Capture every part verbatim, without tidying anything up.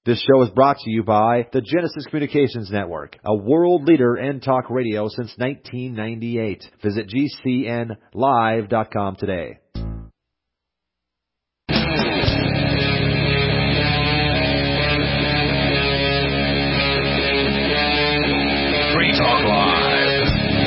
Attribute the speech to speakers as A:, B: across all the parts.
A: This show is brought to you by the Genesis Communications Network, a world leader in talk radio since nineteen ninety-eight. Visit G C N live dot com today.
B: Free Talk Live.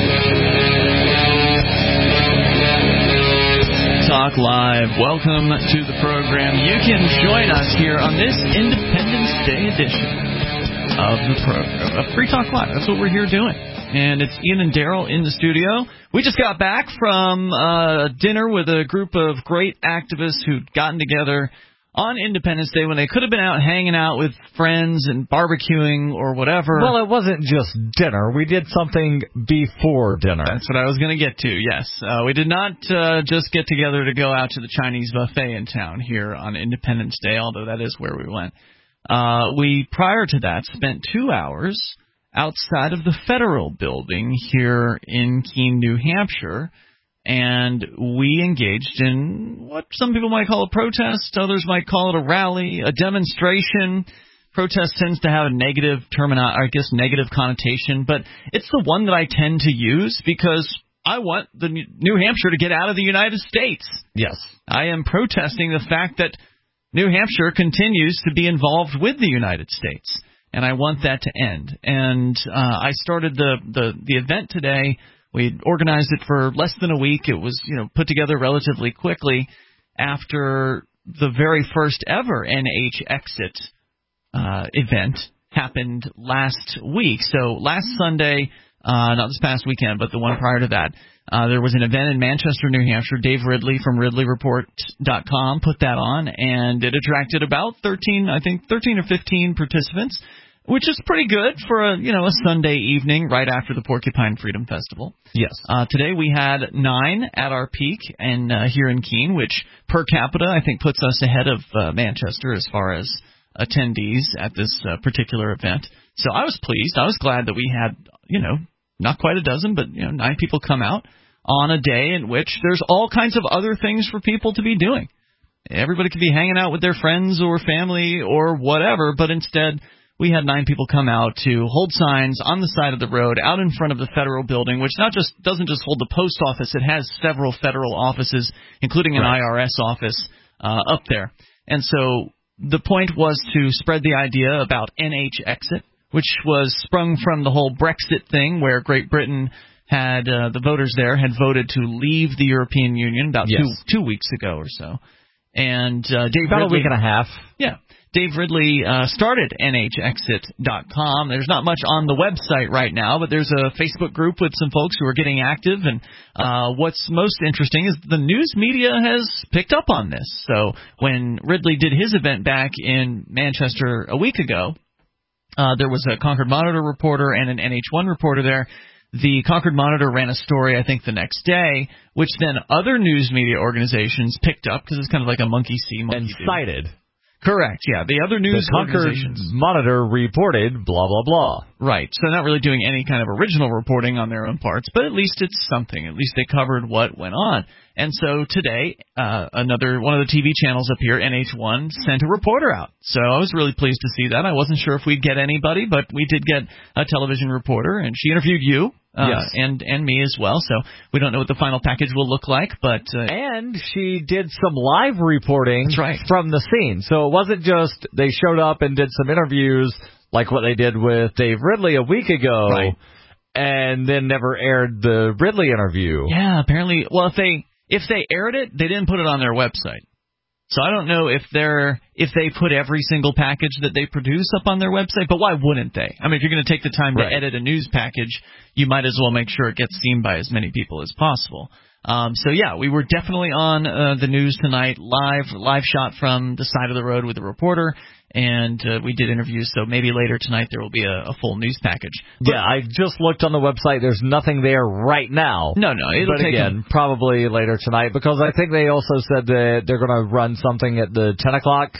B: Talk Live. Welcome to the program. You can join us here on this Independence Day edition of the program of Free Talk Live. That's what we're here doing. And it's Ian and Daryl in the studio. We just got back from uh, dinner with a group of great activists who'd gotten together on Independence Day when they could have been out hanging out with friends and barbecuing or whatever.
C: Well, it wasn't just dinner. We did something before dinner.
B: That's what I was going to get to, yes. Uh, we did not uh, just get together to go out to the Chinese buffet in town here on Independence Day, although that is where we went. Uh, we, prior to that, spent two hours outside of the Federal Building here in Keene, New Hampshire, and we engaged in what some people might call a protest, others might call it a rally, a demonstration. Protest tends to have a negative termino- I guess negative connotation, but it's the one that I tend to use because I want the New Hampshire to get out of the United States.
C: Yes.
B: I am protesting the fact that New Hampshire continues to be involved with the United States, and I want that to end. And uh, I started the, the, the event today. We organized it for less than a week. It was, you know, put together relatively quickly after the very first ever N H Exit uh, event happened last week. So last Sunday, uh, not this past weekend, but the one prior to that, uh, there was an event in Manchester, New Hampshire. Dave Ridley from Ridley Report dot com put that on, and it attracted about thirteen, I think, thirteen or fifteen participants, which is pretty good for a, you know, a Sunday evening right after the Porcupine Freedom Festival.
C: Yes.
B: Uh, today we had nine at our peak and uh, here in Keene, which per capita I think puts us ahead of uh, Manchester as far as attendees at this uh, particular event. So I was pleased. I was glad that we had, you know, not quite a dozen, but you know, nine people come out on a day in which there's all kinds of other things for people to be doing. Everybody could be hanging out with their friends or family or whatever, but instead we had nine people come out to hold signs on the side of the road out in front of the Federal Building, which not just doesn't just hold the post office, it has several federal offices, including an right. I R S office uh, up there. And so the point was to spread the idea about N H Exit, which was sprung from the whole Brexit thing where Great Britain had, uh, the voters there had voted to leave the European Union about yes. two two weeks ago or so. And uh, Dave
C: About
B: Ridley,
C: a week and a half.
B: Yeah. Dave Ridley uh, started N H Exit dot com. There's not much on the website right now, but there's a Facebook group with some folks who are getting active. And uh, what's most interesting is the news media has picked up on this. So when Ridley did his event back in Manchester a week ago, uh, there was a Concord Monitor reporter and an N H one reporter there. The Concord Monitor ran a story, I think, the next day, which then other news media organizations picked up because it's kind of like a monkey see, monkey
C: do. And cited.
B: Correct, yeah. The other news
C: the Concord
B: organizations.
C: Monitor reported blah, blah, blah.
B: Right. So not really doing any kind of original reporting on their own parts, but at least it's something. At least they covered what went on. And so today, uh, another one of the T V channels up here, N H one, sent a reporter out. So I was really pleased to see that. I wasn't sure if we'd get anybody, but we did get a television reporter, and she interviewed you. Uh,
C: yes.
B: and, and me as well, so we don't know what the final package will look like, but... Uh,
C: and she did some live reporting
B: that's right.
C: from the scene, so it wasn't just they showed up and did some interviews like what they did with Dave Ridley a week ago,
B: right.
C: and then never aired the Ridley interview.
B: Yeah, apparently, well, if they if they aired it, they didn't put it on their website. So I don't know if they're if they put every single package that they produce up on their website, but why wouldn't they? I mean, if you're going to take the time to
C: right.
B: edit a news package, you might as well make sure it gets seen by as many people as possible. Um, so, yeah, we were definitely on uh, the news tonight, live live shot from the side of the road with a reporter, and uh, we did interviews, so maybe later tonight there will be a, a full news package. But,
C: yeah, I just looked on the website. There's nothing there right now.
B: No, no. It'll
C: but
B: take
C: again,
B: them.
C: probably later tonight, because I think they also said that they're going to run something at the ten o'clock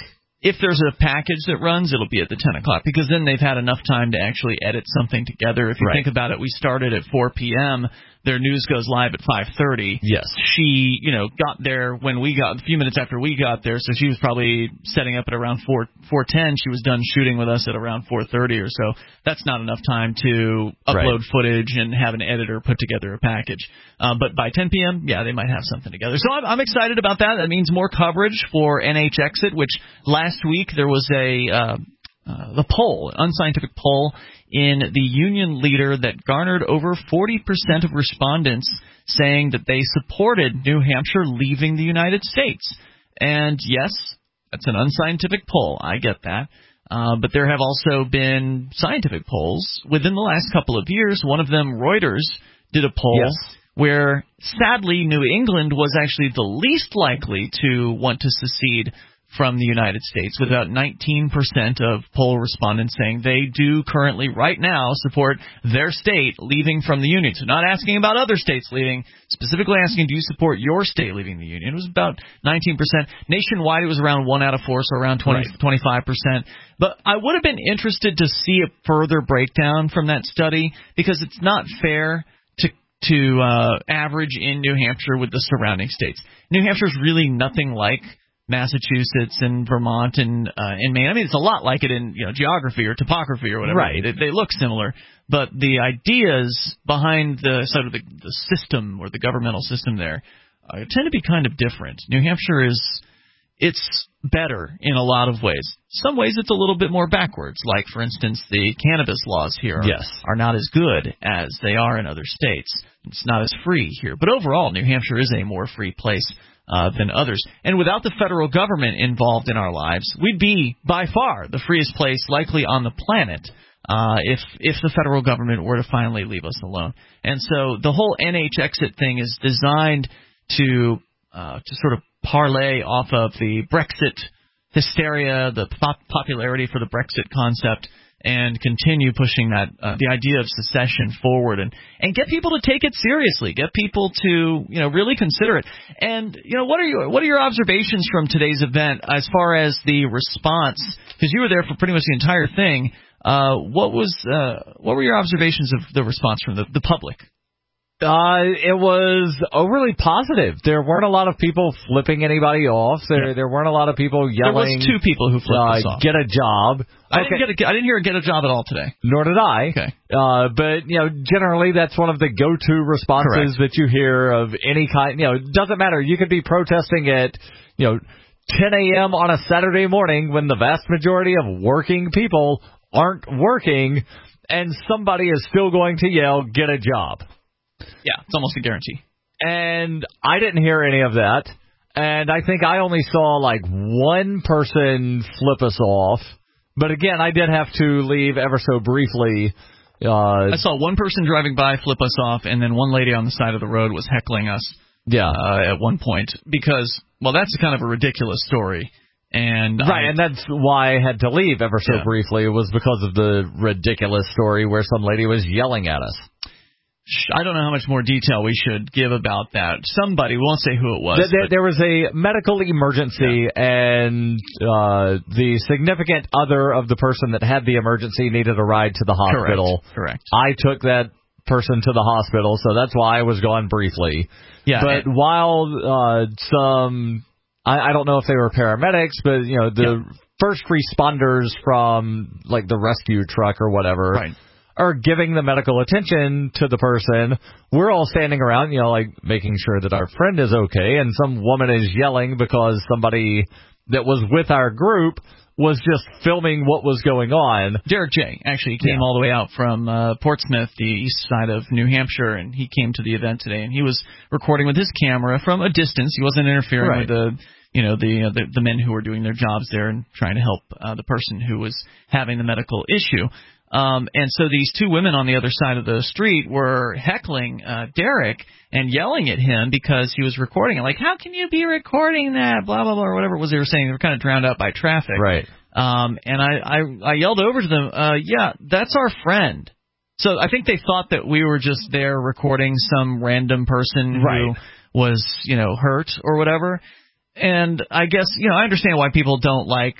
B: if there's a package that runs, it'll be at the ten o'clock, because then they've had enough time to actually edit something together. If you
C: right.
B: think about it, we started at four p.m., their news goes live at five thirty.
C: Yes.
B: She, you know, got there when we got, a few minutes after we got there, so she was probably setting up at around four ten. She was done shooting with us at around four thirty or so. That's not enough time to upload right. footage and have an editor put together a package. Uh, but by ten p.m., yeah, they might have something together. So I'm, I'm excited about that. That means more coverage for N H Exit, which last week there was a uh, uh, the poll, an unscientific poll in the Union Leader that garnered over forty percent of respondents saying that they supported New Hampshire leaving the United States. And yes, that's an unscientific poll. I get that. Uh, but there have also been scientific polls within the last couple of years. One of them, Reuters, did a poll
C: yes.
B: where, sadly, New England was actually the least likely to want to secede from the United States, with about nineteen percent of poll respondents saying they do currently, right now, support their state leaving from the Union. So not asking about other states leaving, specifically asking, do you support your state leaving the Union? It was about nineteen percent. Nationwide, it was around one out of four, so around twenty, right. twenty-five percent. But I would have been interested to see a further breakdown from that study, because it's not fair to to uh, average in New Hampshire with the surrounding states. New Hampshire is really nothing like Massachusetts and Vermont and uh, and Maine. I mean, it's a lot like it in, you know, geography or topography or whatever.
C: Right.
B: They, they look similar, but the ideas behind the sort of the, the system or the governmental system there uh, tend to be kind of different. New Hampshire is it's better in a lot of ways. Some ways it's a little bit more backwards. Like, for instance, the cannabis laws here are,
C: yes.
B: are not as good as they are in other states. It's not as free here. But overall, New Hampshire is a more free place Uh, than others. And without the federal government involved in our lives, we'd be by far the freest place likely on the planet uh, if if the federal government were to finally leave us alone. And so the whole N H Exit thing is designed to uh, to sort of parlay off of the Brexit hysteria, the pop- popularity for the Brexit concept, and continue pushing that uh, the idea of secession forward, and, and get people to take it seriously, get people to, you know, really consider it. And, you know, what are your what are your observations from today's event as far as the response? Because you were there for pretty much the entire thing. Uh, what was uh, what were your observations of the response from the, the public?
C: Uh, it was overly positive. There weren't a lot of people flipping anybody off. There, yeah. there weren't a lot of people yelling.
B: There was two people who flipped
C: uh,
B: us off.
C: Get a job.
B: I
C: okay.
B: didn't get a, I didn't hear a get a job at all today.
C: Nor did I.
B: Okay.
C: Uh, but you know, generally that's one of the go-to responses Correct. That you hear of any kind. You know, it doesn't matter. You could be protesting at, you know, ten a.m. on a Saturday morning when the vast majority of working people aren't working, and somebody is still going to yell, "Get a job."
B: Yeah, it's almost a guarantee.
C: And I didn't hear any of that. And I think I only saw like one person flip us off. But again, I did have to leave ever so briefly. Uh,
B: I saw one person driving by flip us off, and then one lady on the side of the road was heckling us
C: yeah.
B: uh, at one point. Because, well, that's kind of a ridiculous story. And
C: right,
B: I,
C: and that's why I had to leave ever so
B: yeah. briefly.
C: It was because of the ridiculous story where some lady was yelling at us.
B: I don't know how much more detail we should give about that. Somebody, we won't say who it was.
C: There, there was a medical emergency, yeah. and uh, the significant other of the person that had the emergency needed a ride to the hospital.
B: Correct. Correct.
C: I took that person to the hospital, so that's why I was gone briefly.
B: Yeah.
C: But and, while uh, some, I, I don't know if they were paramedics, but you know the yeah. first responders from like the rescue truck or whatever.
B: Right.
C: Are giving the medical attention to the person. We're all standing around, you know, like making sure that our friend is okay, and some woman is yelling because somebody that was with our group was just filming what was going on.
B: Derek J. actually came yeah. all the way out from uh, Portsmouth, the east side of New Hampshire, and he came to the event today, and he was recording with his camera from a distance. He wasn't interfering
C: right.
B: with the, you know, the, uh, the the men who were doing their jobs there and trying to help uh, the person who was having the medical issue. Um, and so these two women on the other side of the street were heckling uh, Derek and yelling at him because he was recording it. Like, how can you be recording that? Blah, blah, blah, or whatever it was they were saying. They were kind of drowned out by traffic.
C: Right.
B: Um, and I, I, I yelled over to them, uh, yeah, that's our friend. So I think they thought that we were just there recording some random person
C: right.
B: who was, you know, hurt or whatever. And I guess, you know, I understand why people don't like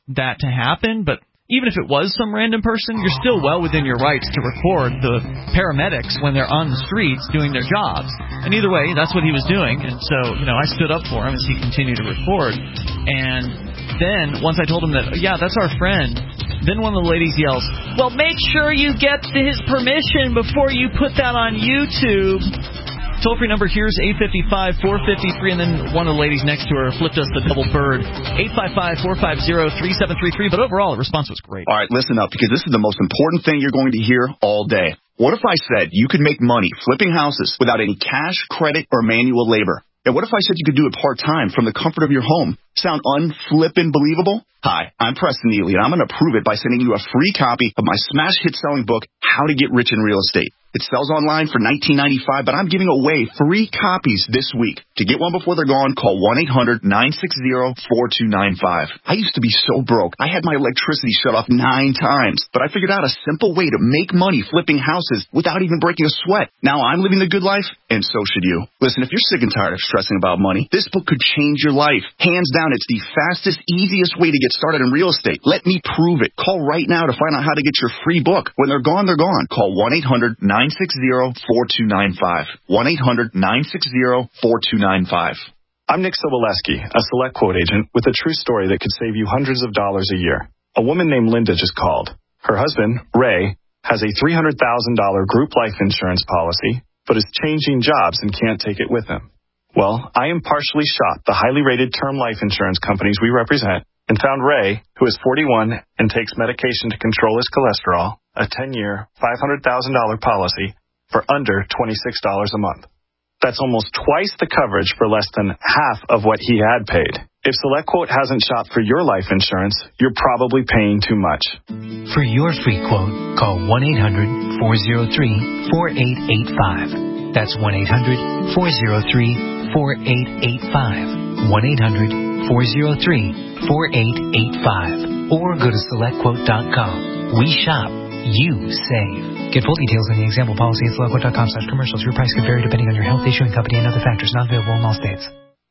B: that to happen, but even if it was some random person, you're still well within your rights to record the paramedics when they're on the streets doing their jobs. And either way, that's what he was doing. And so, you know, I stood up for him as he continued to record. And then, once I told him that, yeah, that's our friend, then one of the ladies yells, well, make sure you get his permission before you put that on YouTube. Toll-free number here is eight five five, four five three, and then one of the ladies next to her flipped us the double bird, eight five five, four five zero, three seven three three, but overall the response was great.
D: All right, listen up, because this is the most important thing you're going to hear all day. What if I said you could make money flipping houses without any cash, credit, or manual labor? And what if I said you could do it part-time from the comfort of your home? Sound unflippin' believable? Hi, I'm Preston Neely, and I'm going to prove it by sending you a free copy of my smash hit selling book, How to Get Rich in Real Estate. It sells online for nineteen ninety-five dollars, but I'm giving away three copies this week. To get one before they're gone, call one eight hundred, nine six zero, four two nine five. I used to be so broke. I had my electricity shut off nine times, but I figured out a simple way to make money flipping houses without even breaking a sweat. Now I'm living the good life, and so should you. Listen, if you're sick and tired of stressing about money, this book could change your life. Hands down, it's the fastest, easiest way to get started in real estate. Let me prove it. Call right now to find out how to get your free book. When they're gone, they're gone. Call one eight hundred, nine six zero, four two nine five. one eight hundred, nine six zero, four two nine five.
E: I'm Nick Soboleski, a Select Quote agent with a true story that could save you hundreds of dollars a year. A woman named Linda just called. Her husband, Ray, has a three hundred thousand dollars group life insurance policy, but is changing jobs and can't take it with him. Well, I impartially shopped the highly rated term life insurance companies we represent and found Ray, who is forty-one and takes medication to control his cholesterol, a ten-year, five hundred thousand dollars policy for under twenty-six dollars a month. That's almost twice the coverage for less than half of what he had paid. If SelectQuote hasn't shopped for your life insurance, you're probably paying too much.
F: For your free quote, call one eight hundred, four oh three, four eight eight five. That's one eight hundred, four oh three, four eight eight five. one eight hundred, four oh three, four eight eight five. Or go to select quote dot com. We shop. You save. Get full details on the example policy at select quote dot com slash commercials. Your price could vary depending on your health, issuing company, and other factors not available in all states.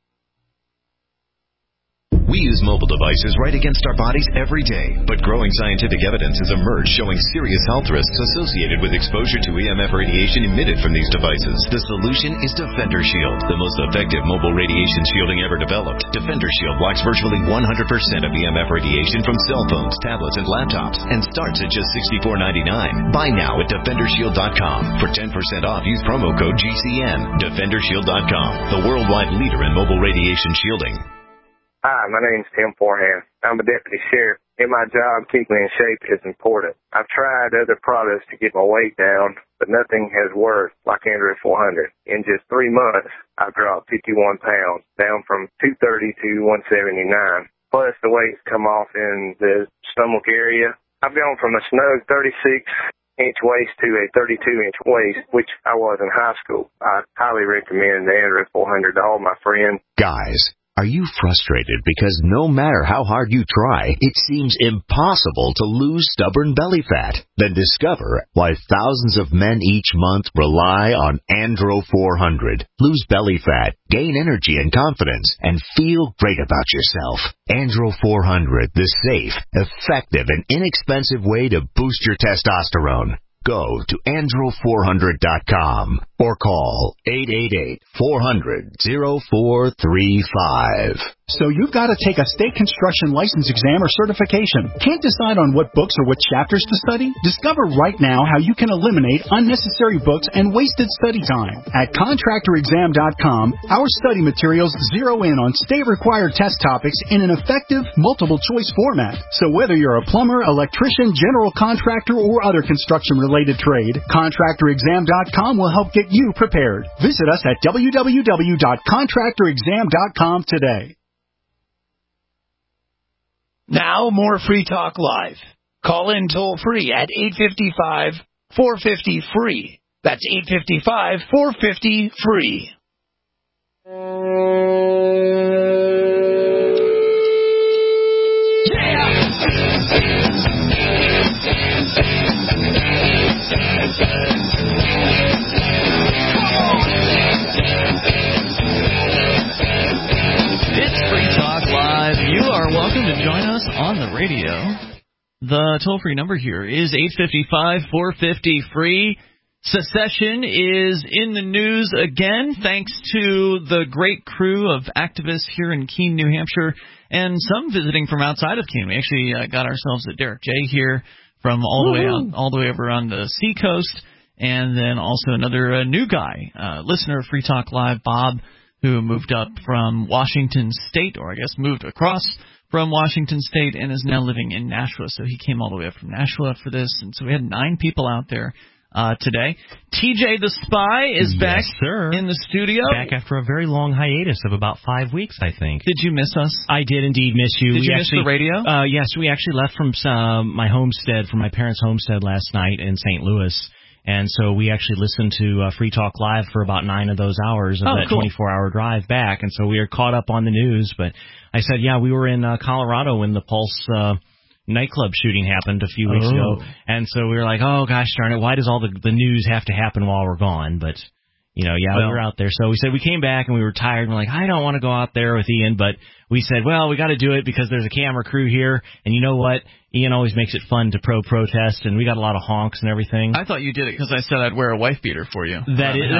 G: We use mobile devices right against our bodies every day, but growing scientific evidence has emerged showing serious health risks associated with exposure to E M F radiation emitted from these devices. The solution is Defender Shield, the most effective mobile radiation shielding ever developed. Defender Shield blocks virtually one hundred percent of E M F radiation from cell phones, tablets, and laptops, and starts at just sixty-four ninety-nine. Buy now at defender shield dot com. For ten percent off, use promo code G C N. defender shield dot com, the worldwide leader in mobile radiation shielding.
H: Hi, my name's Tim Forehand. I'm a deputy sheriff. In my job, keeping me in shape is important. I've tried other products to get my weight down, but nothing has worked like Android four hundred. In just three months, I've dropped fifty-one pounds, down from two thirty to one seventy-nine. Plus, the weight's come off in the stomach area. I've gone from a snug thirty-six inch waist to a thirty-two inch waist, which I was in high school. I highly recommend the Android four hundred to all my friends.
I: Guys, are you frustrated because no matter how hard you try, it seems impossible to lose stubborn belly fat? Then discover why thousands of men each month rely on Andro four hundred. Lose belly fat, gain energy and confidence, and feel great about yourself. Andro four hundred, the safe, effective, and inexpensive way to boost your testosterone. Go to andro four hundred dot com or call eight eight eight, four hundred, oh four three five.
J: So you've got to take a state construction license exam or certification. Can't decide on what books or what chapters to study? Discover right now how you can eliminate unnecessary books and wasted study time. At contractor exam dot com, our study materials zero in on state-required test topics in an effective, multiple-choice format. So whether you're a plumber, electrician, general contractor, or other construction-related trade, contractor exam dot com will help get you prepared. Visit us at w w w dot contractor exam dot com today.
K: Now, more Free Talk Live. Call in toll-free at eight five five, four five zero, F R E E. That's eight five five, four five zero, F R E E.
B: It's Free Talk Live. You are welcome to join us on the radio. The toll-free number here is eight five five, four five zero, free. Secession is in the news again, thanks to the great crew of activists here in Keene, New Hampshire, and some visiting from outside of Keene. We actually uh, got ourselves a Derek J here from all the way out, all the way over on the seacoast, and then also another uh, new guy, uh, listener of Free Talk Live, Bob, who moved up from Washington State, or I guess moved across from Washington State and is now living in Nashua. So he came all the way up from Nashua for this, and so we had nine people out there Uh, today. T J the Spy is
L: yes,
B: back
L: sir.
B: in the studio.
L: Back after a very long hiatus of about five weeks, I think.
B: Did you miss us?
L: I did indeed miss you.
B: Did
L: we
B: you
L: actually,
B: miss the radio?
L: Uh, yes, we actually left from uh, my homestead, from my parents' homestead last night in Saint Louis. And so we actually listened to uh, Free Talk Live for about nine of those hours of
B: oh,
L: that
B: cool.
L: twenty-four hour drive back. And so we were caught up on the news. But I said, yeah, we were in uh, Colorado when the Pulse uh, nightclub shooting happened a few weeks
B: oh.
L: ago. And so we were like, oh, gosh darn it, why does all the, the news have to happen while we're gone? But, you know, yeah, well, we were out there. So we said we came back and we were tired. And we're like, I don't want to go out there with Ian. But we said, well, we got to do it because there's a camera crew here. And you know what? Ian always makes it fun to pro-protest, and we got a lot of honks and everything.
B: I thought you did it because I said I'd wear a wife beater for you.
L: That is.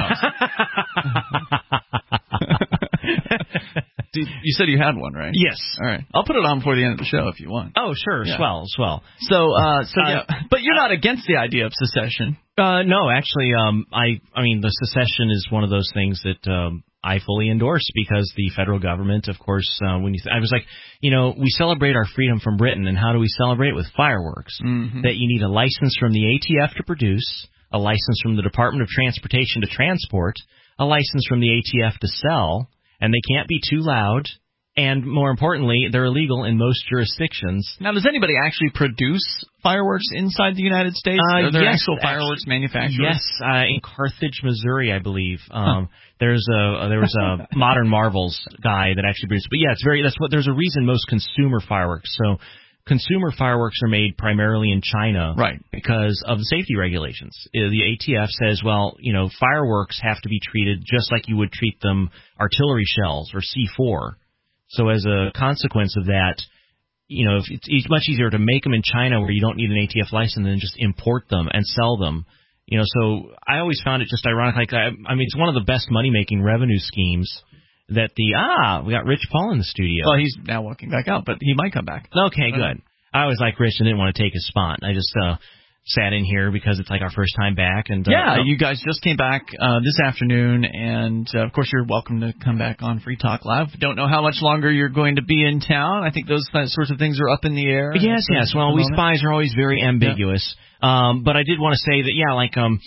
B: You said you had one, right?
L: Yes.
B: All right. I'll put it on before the end of the show if you want.
L: Oh, sure. Yeah. Swell, swell.
B: So, uh, so
L: uh,
B: yeah. But you're not against the idea of secession.
L: Uh, no, actually, um, I, I mean, the secession is one of those things that um, I fully endorse because the federal government, of course, uh, when you, th- I was like, you know, we celebrate our freedom from Britain, and how do we celebrate it? With fireworks?
B: Mm-hmm. That
L: you need a license from the A T F to produce, a license from the Department of Transportation to transport, a license from the A T F to sell, and they can't be too loud. And more importantly, they're illegal in most jurisdictions.
B: Now, does anybody actually produce fireworks inside the United States?
L: Uh,
B: Are there
L: yes,
B: actual fireworks
L: actually,
B: manufacturers?
L: Yes, uh, in Carthage, Missouri, I believe. Um, huh. There's a there was a Modern Marvels guy that actually produced. But yeah, it's very that's what there's a reason most consumer fireworks. So consumer fireworks are made primarily in China,
B: right?
L: Because of the safety regulations. The A T F says, well, you know, fireworks have to be treated just like you would treat them artillery shells or C four. So as a consequence of that, you know, it's, it's much easier to make them in China where you don't need an A T F license than just import them and sell them. You know, so I always found it just ironic. Like, I, I mean, it's one of the best money-making revenue schemes that the, ah, we got Rich Paul in the studio.
B: Well, he's now walking back out, but he might come back.
L: Okay, good. I always like Rich and didn't want to take his spot. I just, uh, sat in here because it's like our first time back. And uh,
B: yeah, you guys just came back uh, this afternoon, and uh, of course you're welcome to come back on Free Talk Live. Don't know how much longer you're going to be in town. I think those sorts of things are up in the air.
L: Yes, yes. Well, we spies are always very ambiguous. Yeah. Um, but I did want to say that, yeah, like, um,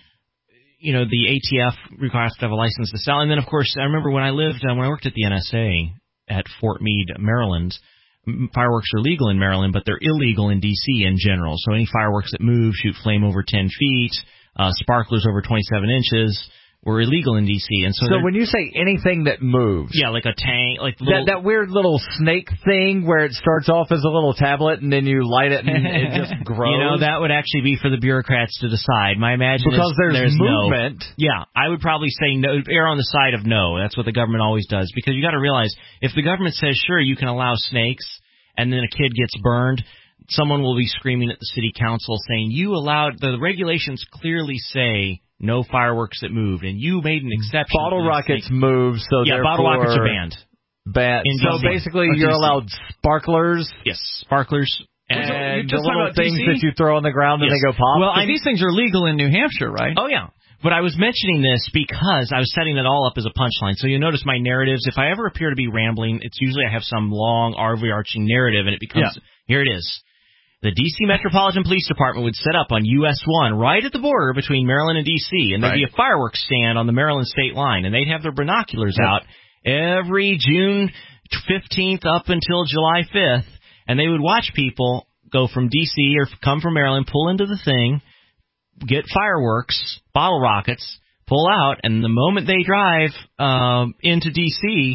L: you know, the A T F requires to have a license to sell. And then, of course, I remember when I lived, uh, when I worked at the N S A at Fort Meade, Maryland, fireworks are legal in Maryland, but they're illegal in D C in general. So any fireworks that move, shoot flame over ten feet, uh, sparklers over twenty-seven inches were illegal in D C. And so,
C: so when you say anything that moves,
L: yeah, like a tank, like little,
C: that that weird little snake thing where it starts off as a little tablet and then you light it and it just grows.
L: You know, that would actually be for the bureaucrats to decide. My imagine
C: because
L: is,
C: there's,
L: there's
C: movement.
L: No. Yeah, I would probably say no. Err on the side of no. That's what the government always does, because you got to realize if the government says sure you can allow snakes, and then a kid gets burned, someone will be screaming at the city council saying, you allowed, the regulations clearly say no fireworks that moved, and you made an exception.
C: Bottle rockets move, so
L: yeah, bottle rockets are banned.
C: Banned. So basically you're allowed sparklers?
L: Yes, sparklers.
C: And the little things that you throw on the ground and yes. they go pop?
B: Well, I, these things are legal in New Hampshire, right?
L: Oh, yeah. But I was mentioning this because I was setting it all up as a punchline. So you'll notice my narratives, if I ever appear to be rambling, it's usually I have some long, overarching narrative, and it becomes, yeah. here it is. The D C Metropolitan Police Department would set up on U S one right at the border between Maryland and D C, and there'd right. be a fireworks stand on the Maryland state line, and they'd have their binoculars yep. out every June fifteenth up until July fifth, and they would watch people go from D C or come from Maryland, pull into the thing, get fireworks, bottle rockets, pull out, and the moment they drive um, into D C,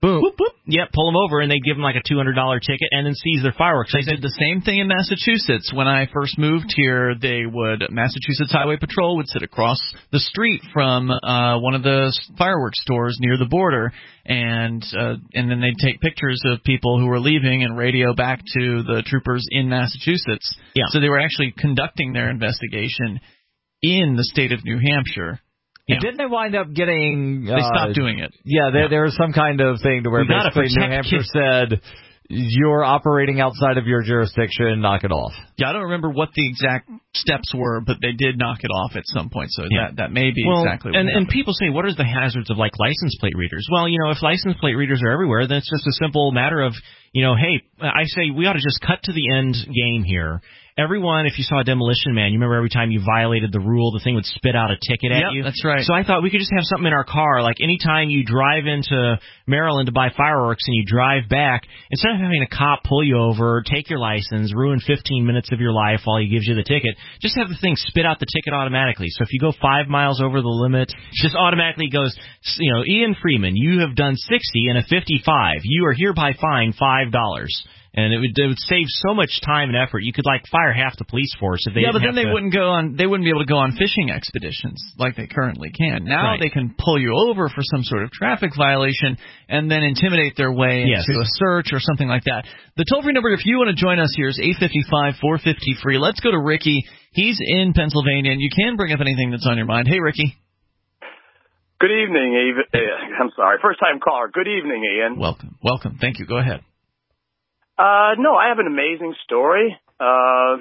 L: Boom. Whoop, whoop. Yep, pull them over, and they give them like a two hundred dollars ticket and then seize their fireworks.
B: They did the same thing in Massachusetts. When I first moved here, they would Massachusetts Highway Patrol would sit across the street from uh, one of the fireworks stores near the border, and uh, and then they'd take pictures of people who were leaving and radio back to the troopers in Massachusetts.
L: Yeah.
B: So they were actually conducting their investigation in the state of New Hampshire.
C: Yeah. Didn't they wind up getting...
B: Uh, they stopped doing it.
C: Yeah, there,
B: yeah.
C: there was some kind of thing to where
L: we
C: basically New Hampshire kids. said, you're operating outside of your jurisdiction, knock it off.
B: Yeah, I don't remember what the exact steps were, but they did knock it off at some point, so
L: yeah.
B: that, that may be
L: well,
B: exactly what
L: and,
B: happened.
L: and people say, what are the hazards of, like, license plate readers? Well, you know, if license plate readers are everywhere, then it's just a simple matter of, you know, hey, I say we ought to just cut to the end game here. Everyone, if you saw a Demolition Man, you remember every time you violated the rule, the thing would spit out a ticket at
B: yep,
L: you?
B: That's right.
L: So I thought we could just have something in our car, like anytime you drive into Maryland to buy fireworks and you drive back, instead of having a cop pull you over, take your license, ruin fifteen minutes of your life while he gives you the ticket, just have the thing spit out the ticket automatically. So if you go five miles over the limit, just automatically goes, you know, Ian Freeman, you have done sixty and a fifty-five. You are hereby fined five dollars. And it would, it would save so much time and effort. You could like fire half the police force if they
B: yeah,
L: didn't
B: but then they
L: to...
B: wouldn't go on. They wouldn't be able to go on fishing expeditions like they currently can. Now
L: right.
B: they can pull you over for some sort of traffic violation and then intimidate their way
L: yes.
B: into a search or something like that. The toll free number, if you want to join us here, is eight five five, four five zero, free. Let's go to Ricky. He's in Pennsylvania, and you can bring up anything that's on your mind. Hey, Ricky.
M: Good evening, Ian. I'm sorry, first time caller. Good evening, Ian.
B: Welcome, welcome. Thank you. Go ahead.
M: Uh, no, I have an amazing story. Uh,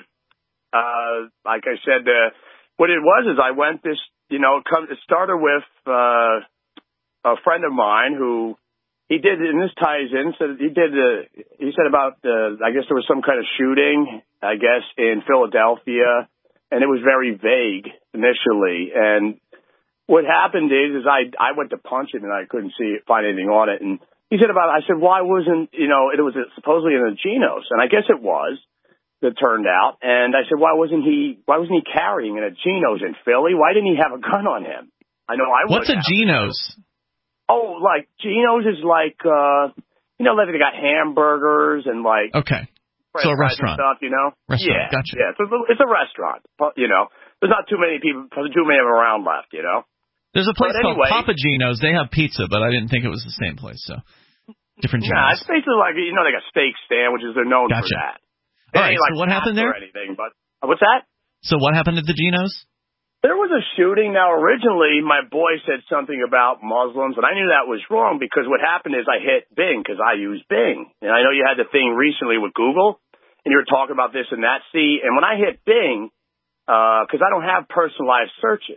M: uh, like I said, uh, what it was is I went this, you know, come, it started with, uh, a friend of mine who he did, and this ties in, so he did, uh, he said about, uh, I guess there was some kind of shooting, I guess, in Philadelphia, and it was very vague initially. And what happened is, is I, I went to punch it and I couldn't see, find anything on it. And he said about, I said, why wasn't, you know, it was supposedly in a Genos, and I guess it was, it turned out. And I said, why wasn't he, why wasn't he carrying in a Genos in Philly? Why didn't he have a gun on him? I know I would.
B: What's a Genos?
M: Oh, like, Genos is like, uh, you know, like they got hamburgers and like.
B: Okay. So a restaurant.
M: Stuff, you know?
B: Restaurant,
M: yeah.
B: gotcha.
M: Yeah, it's a, it's a restaurant, you know. There's not too many people, too many of them around left, you know.
B: There's a place
M: but
B: called
M: anyway,
B: Papa Gino's. They have pizza, but I didn't think it was the same place, so. Different jobs.
M: Nah, it's basically like, you know, they got steak sandwiches. They're known
B: gotcha.
M: for that.
B: All right,
M: like
B: so what happened there?
M: Or anything, but, uh, what's that?
B: So what happened at the Genos?
M: There was a shooting. Now, originally, my boy said something about Muslims, and I knew that was wrong because what happened is I hit Bing because I use Bing. And I know you had the thing recently with Google, and you were talking about this and that. See, and when I hit Bing, because uh, I don't have personalized searches.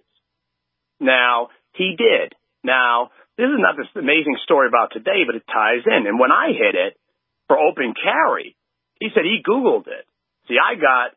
M: Now, he did. Now, this is not this amazing story about today, but it ties in. And when I hit it for open carry, he said he Googled it. See, I got,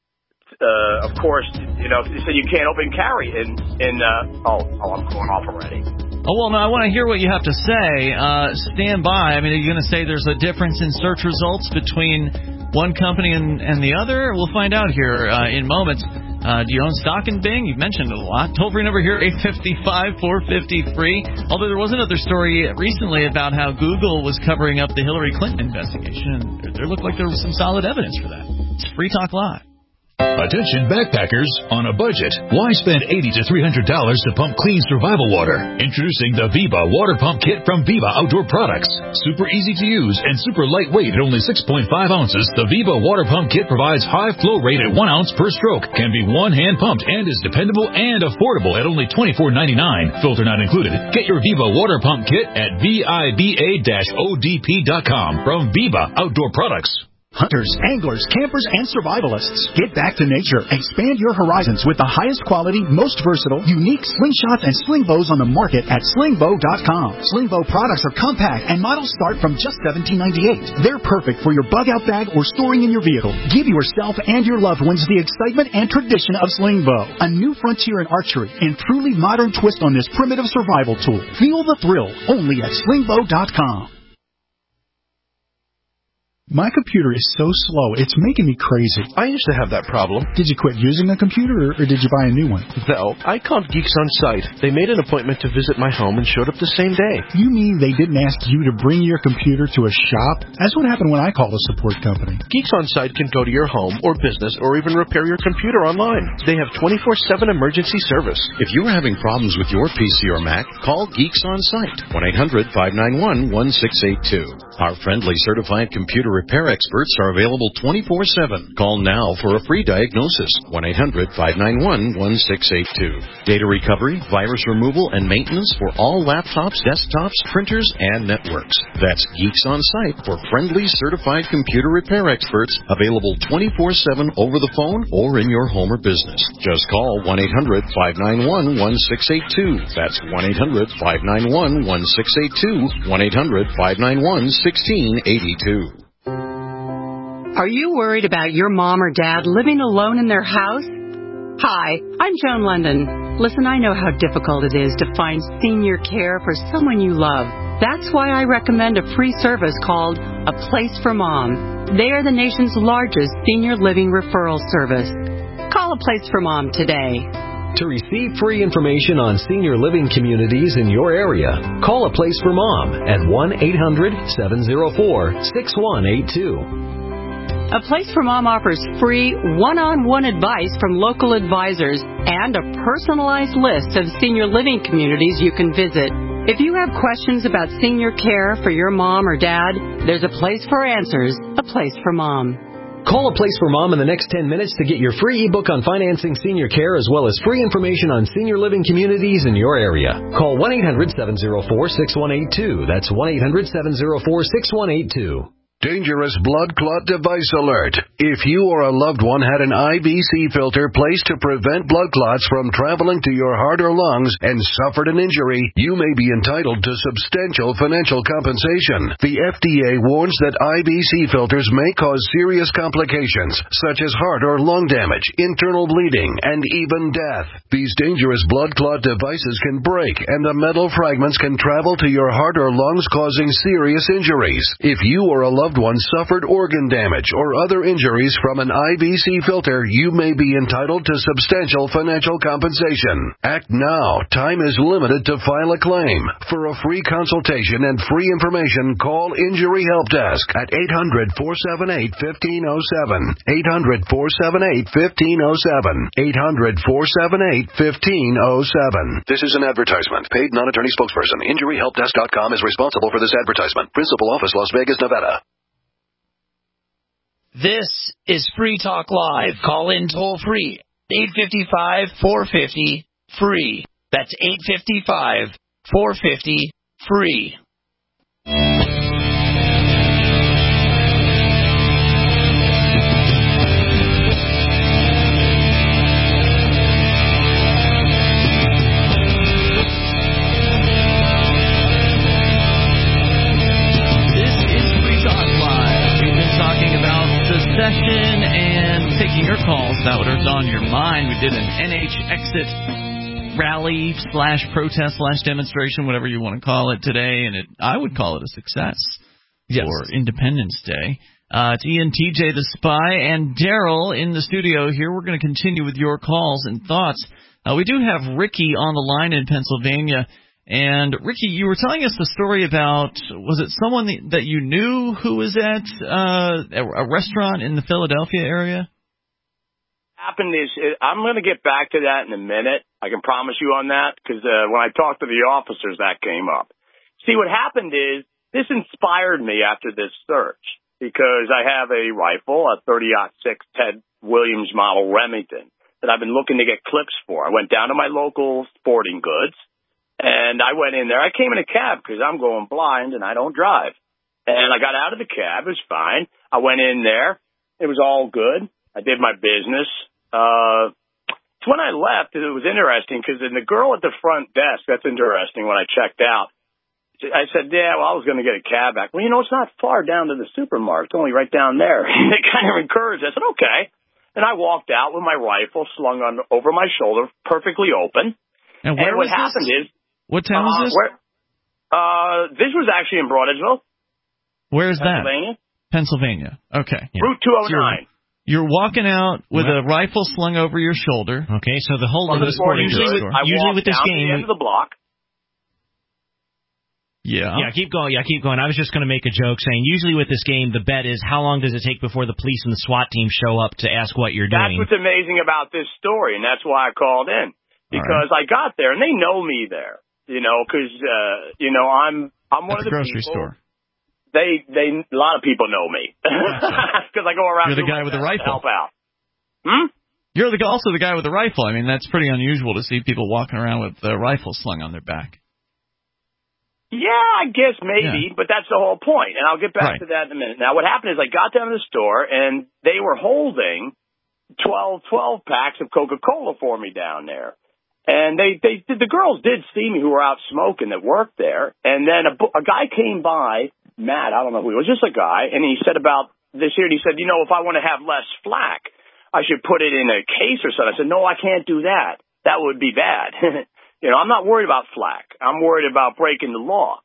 M: uh, of course, you know, he said you can't open carry in, in uh, oh, oh, I'm going off already.
B: Oh, well, no, I want to hear what you have to say. Uh, stand by. I mean, are you going to say there's a difference in search results between one company and, and the other? We'll find out here uh, in moments. Uh, do you own stock in Bing? You've mentioned it a lot. Toll-free number here, eight five five, four five zero, free. Although there was another story recently about how Google was covering up the Hillary Clinton investigation, and there, there looked like there was some solid evidence for that. It's Free Talk Live.
N: Attention backpackers on a budget. Why spend eighty to three hundred dollars to pump clean survival water? Introducing the Viva Water Pump Kit from Viva Outdoor Products. Super easy to use and super lightweight at only six point five ounces, the Viva Water Pump Kit provides high flow rate at one ounce per stroke, can be one hand pumped, and is dependable and affordable at only twenty-four ninety-nine. Filter not included. Get your Viva Water Pump Kit at viba dash o d p dot com from Viva Outdoor Products.
J: Hunters, anglers, campers, and survivalists, get back to nature. Expand your horizons with the highest quality, most versatile, unique slingshots and sling bows on the market at sling bow dot com. Sling bow products are compact and models start from just seventeen ninety-eight. They're perfect for your bug-out bag or storing in your vehicle. Give yourself and your loved ones the excitement and tradition of sling bow. A new frontier in archery and truly modern twist on this primitive survival tool. Feel the thrill only at sling bow dot com. My computer is so slow, it's making me crazy.
O: I used to have that problem.
J: Did you quit using a computer, or did you buy a new one?
O: No, I called Geeks On Site. They made an appointment to visit my home and showed up the same day.
J: You mean they didn't ask you to bring your computer to a shop? That's what happened when I called a support company.
O: Geeks On Site can go to your home or business or even repair your computer online. They have twenty-four seven emergency service.
P: If you're having problems with your P C or Mac, call Geeks On Site, one eight hundred, five nine one, one six eight two. Our friendly certified computer repair experts are available twenty-four seven. Call now for a free diagnosis, one eight hundred, five nine one, one six eight two. Data recovery, virus removal, and maintenance for all laptops, desktops, printers, and networks. That's Geeks On Site for friendly certified computer repair experts, available twenty-four seven over the phone or in your home or business. Just call one eight hundred, five nine one, one six eight two. That's one eight hundred, five nine one, one six eight two, one eight hundred, five nine one, one six eight two.
Q: Are you worried about your mom or dad living alone in their house? Hi, I'm Joan London. Listen, I know how difficult it is to find senior care for someone you love. That's why I recommend a free service called A Place for Mom. They are the nation's largest senior living referral service. Call A Place for Mom today.
R: To receive free information on senior living communities in your area, call A Place for Mom at one eight hundred, seven oh four, six one eight two.
Q: A Place for Mom offers free one-on-one advice from local advisors and a personalized list of senior living communities you can visit. If you have questions about senior care for your mom or dad, there's a place for answers, A Place for Mom.
R: Call A Place for Mom in the next ten minutes to get your free ebook on financing senior care as well as free information on senior living communities in your area. Call one eight hundred, seven oh four, six one eight two. That's one eight hundred, seven oh four, six one eight two.
S: Dangerous blood clot device alert. If you or a loved one had an I V C filter placed to prevent blood clots from traveling to your heart or lungs and suffered an injury, you may be entitled to substantial financial compensation. The F D A warns that I V C filters may cause serious complications, such as heart or lung damage, internal bleeding, and even death. These dangerous blood clot devices can break, and the metal fragments can travel to your heart or lungs, causing serious injuries. If you or a loved loved one suffered organ damage or other injuries from an I V C filter, you may be entitled to substantial financial compensation. Act now. Time is limited to file a claim. For a free consultation and free information, call Injury Help Desk at eight hundred, four seven eight, one five zero seven. eight hundred, four seven eight, one five zero seven. eight hundred, four seven eight, one five zero seven.
T: This is an advertisement. Paid non-attorney spokesperson. Injury Help Desk dot com is responsible for this advertisement. Principal office, Las Vegas, Nevada.
K: This is Free Talk Live. Call in toll free. eight five five, four five zero, free. That's eight five five, four five zero, free.
B: Session and taking your calls about whatever's on your mind. We did an N H exit rally slash protest slash demonstration, whatever you want to call it today, and it, I would call it a success yes. for Independence Day. Uh, it's Ian, T J the Spy, and Daryl in the studio here. We're going to continue with your calls and thoughts. Uh, we do have Ricky on the line in Pennsylvania. And, Ricky, you were telling us the story about, was it someone that you knew who was at uh, a restaurant in the Philadelphia area?
M: Happened is, I'm going to get back to that in a minute. I can promise you on that, because uh, when I talked to the officers, that came up. See, what happened is, this inspired me after this search, because I have a rifle, a thirty aught six Ted Williams model Remington, that I've been looking to get clips for. I went down to my local sporting goods. And I went in there. I came in a cab because I'm going blind and I don't drive. And I got out of the cab. It was fine. I went in there. It was all good. I did my business. Uh, so when I left, it was interesting because then the girl at the front desk, that's interesting when I checked out. I said, yeah, well, I was going to get a cab back. Well, you know, it's not far down to the supermarket. It's only right down there. They kind of encouraged. I said, okay. And I walked out with my rifle slung on over my shoulder, perfectly open.
B: And, where
M: and what
B: was
M: happened
B: this?
M: is,
B: What town
M: uh,
B: is this?
M: Where, uh, this was actually in Broadageville.
B: Where is that?
M: Pennsylvania.
B: Pennsylvania. Okay.
M: Yeah. Route two oh nine.
B: So you're, you're walking out with a rifle slung over your shoulder.
L: Okay, so the whole
M: From the sporting
L: usually,
M: goods.
L: with,
M: I
L: usually with this
M: down
L: game,
M: to the end of the block.
B: Yeah.
L: Yeah, keep going. Yeah, keep going. I was just going to make a joke saying usually with this game, the bet is how long does it take before the police and the SWAT team show up to ask what you're
M: That's
L: doing.
M: what's amazing about this story, and that's why I called in. Because right. I got there, and they know me there, you know, because, uh, you know, I'm I'm one
B: At
M: of the,
B: the grocery
M: people.
B: store.
M: They, they, a lot of people know me. Because I go around
B: You're the guy with the rifle.
M: help out. Hmm?
B: You're the, also the guy with the rifle. I mean, that's pretty unusual to see people walking around with the rifle slung on their back.
M: Yeah, I guess maybe,
B: Yeah.
M: but that's the whole point, and I'll get back
B: Right.
M: to that in a minute. Now, what happened is I got down to the store, and they were holding twelve twelve packs of Coca-Cola for me down there. And they, they, the girls did see me who were out smoking that worked there, and then a, a guy came by, Matt, I don't know who he was, just a guy, and he said about this here, and he said, you know, if I want to have less flack, I should put it in a case or something. I said, no, I can't do that. That would be bad. You know, I'm not worried about flack. I'm worried about breaking the law.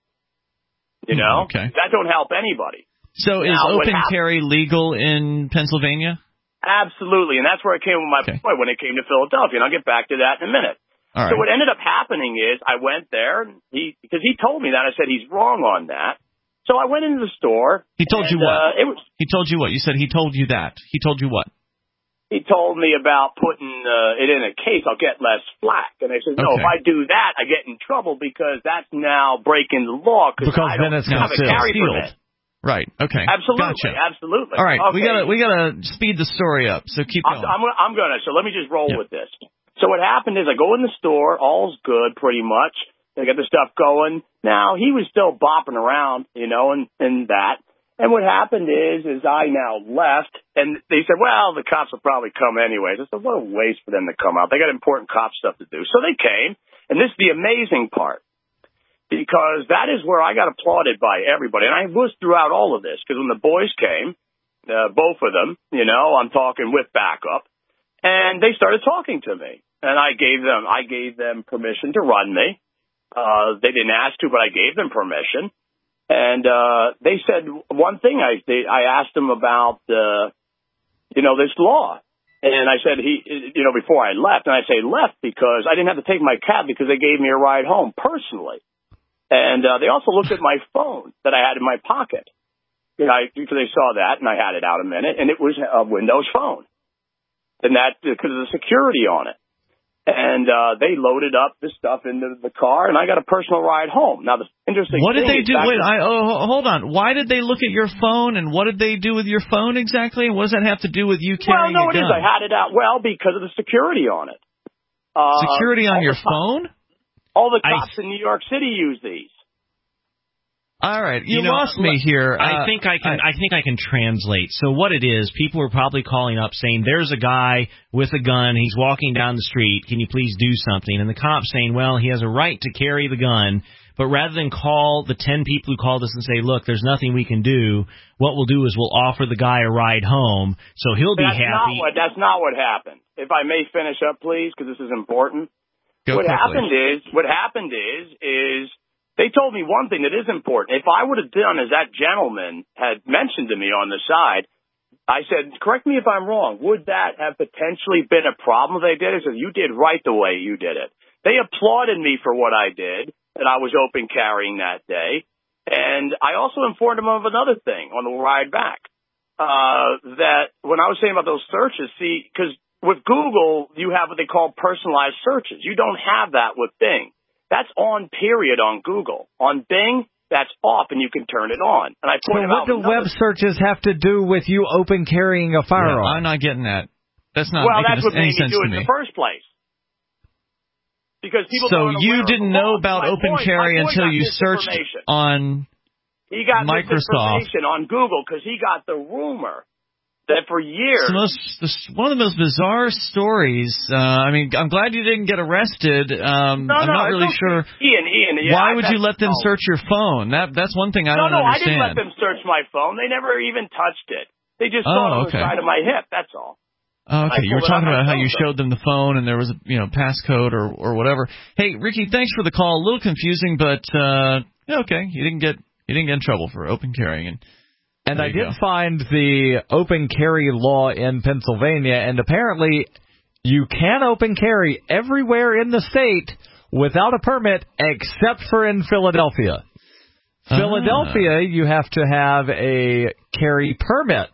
M: You know?
B: Okay.
M: That don't help anybody.
B: So is
M: Now, what
B: open
M: happened-
B: carry legal in Pennsylvania?
M: Absolutely, and that's where I came with my
B: Okay.
M: point when it came to Philadelphia, and I'll get back to that in a minute.
B: All
M: So
B: right.
M: what ended up happening is I went there, and he because he told me that. I said he's wrong on that. So I went into the store.
B: He told
M: and,
B: you what?
M: Uh, it was,
B: He told you what? You said he told you that. He told you what?
M: he told me about putting uh, it in a case. I'll get less flack. And I said, no,
B: Okay.
M: if I do that, I get in trouble because that's now breaking the law.
C: Because
M: I
C: then
M: don't
C: it's
M: have a
C: concealed.
M: carry
B: Sealed.
M: permit.
B: Right. Okay.
M: Absolutely,
B: Gotcha.
M: absolutely.
B: All right.
M: Okay.
B: We gotta we gotta speed the story up. So keep
M: I'm,
B: going.
M: I'm, gonna- I'm gonna. So let me just roll
B: Yeah.
M: with this. So what happened is I go in the store, all's good pretty much. They got the stuff going. Now he was still bopping around, you know, and and that. And what happened is, is I now left, and they said, well, the cops will probably come anyways. I said, what a waste for them to come out. They got important cop stuff to do. So they came, and this is the amazing part, because that is where I got applauded by everybody. And I was throughout all of this, because when the boys came, uh, both of them, you know, I'm talking with backup, and they started talking to me. And I gave them, I gave them permission to run me. Uh, they didn't ask to, but I gave them permission. And, uh, they said one thing. I, they, I asked them about, uh, you know, this law. And I said, he, you know, before I left, and I say left because I didn't have to take my cab because they gave me a ride home personally. And, uh, they also looked at my phone that I had in my pocket. You know, I, because they saw that and I had it out a minute and it was a Windows phone. And that, because of the security on it. And uh they loaded up this stuff into the car, and I got a personal ride home. Now, the interesting
B: What
M: thing
B: did they
M: is
B: do?
M: back
B: Wait,
M: in-
B: I, oh, hold on. Why did they look at your phone, and what did they do with your phone exactly? And what does that have to do with you
M: Well,
B: carrying
M: no,
B: a
M: it
B: gun?
M: is. I had it out. Well, because of the security on it. Uh,
B: Security on
M: all
B: your
M: the cops-
B: phone?
M: All the
L: I-
M: cops in New York City use these.
B: All right, you,
L: You know,
B: lost me here.
L: I
B: Uh,
L: think I can. I, think I can translate. So what it is, people are probably calling up saying, "There's a guy with a gun. He's walking down the street. Can you please do something?" And the cop's saying, "Well, he has a right to carry the gun." But rather than call the ten people who called us and say, "Look, there's nothing we can do," what we'll do is we'll offer the guy a ride home, so he'll be
M: That's
L: happy.
M: not what. That's not what happened. If I may finish up, please, because this is important.
B: Go
M: what
B: quickly.
M: happened is, what happened is, is they told me one thing that is important. If I would have done as that gentleman had mentioned to me on the side, I said, correct me if I'm wrong, would that have potentially been a problem if they did? I said, you did right the way you did it. They applauded me for what I did, that I was open carrying that day. And I also informed them of another thing on the ride back, uh, that when I was saying about those searches, see, because with Google, you have what they call personalized searches. You don't have that with Bing. That's on, period, on Google. On Bing, that's off, and you can turn it on. And I
C: So
M: pointed
C: what
M: out
C: do
M: another-
C: web searches have to do with you open carrying a firearm?
B: I'm not getting that. That's not
M: well,
B: making
M: that's what
B: any
M: made me
B: sense
M: do
B: to
M: it in
B: me.
M: the first place. Because people
B: So
M: aren't
B: you
M: aware of
B: didn't
M: the
B: know
M: law.
B: about
M: My
B: open
M: boy-
B: carry
M: my boy
B: until
M: got
B: you
M: this
B: searched
M: information.
B: on
M: He got
B: Microsoft.
M: misinformation on Google because he got the rumor that for years.
B: It's the most, this, one of the most bizarre stories. Uh, I mean, I'm glad you didn't get arrested. Um,
M: no,
B: I'm
M: no,
B: not
M: it's
B: really
M: okay.
B: sure.
M: Ian, Ian, yeah,
B: Why
M: I
B: would
M: bet-
B: you let them
M: no.
B: search your phone? That That's one thing I
M: no,
B: don't
M: no, I
B: understand.
M: didn't let them search my phone. They never even touched it. They just
B: Oh,
M: saw it on
B: okay.
M: the side of my hip. That's all.
B: Oh,
M: I
B: okay, you were
M: pulled it out
B: talking about how you
M: myself.
B: showed them the phone and there was a you know passcode or or whatever. Hey, Ricky, thanks for the call. A little confusing, but uh, yeah, okay, you didn't get you didn't get in trouble for open carrying. And
C: And
B: There
C: I
B: you
C: did
B: go.
C: find the open carry law in Pennsylvania, and apparently you can open carry everywhere in the state without a permit except for in Philadelphia.
B: Ah.
C: Philadelphia, you have to have a carry permit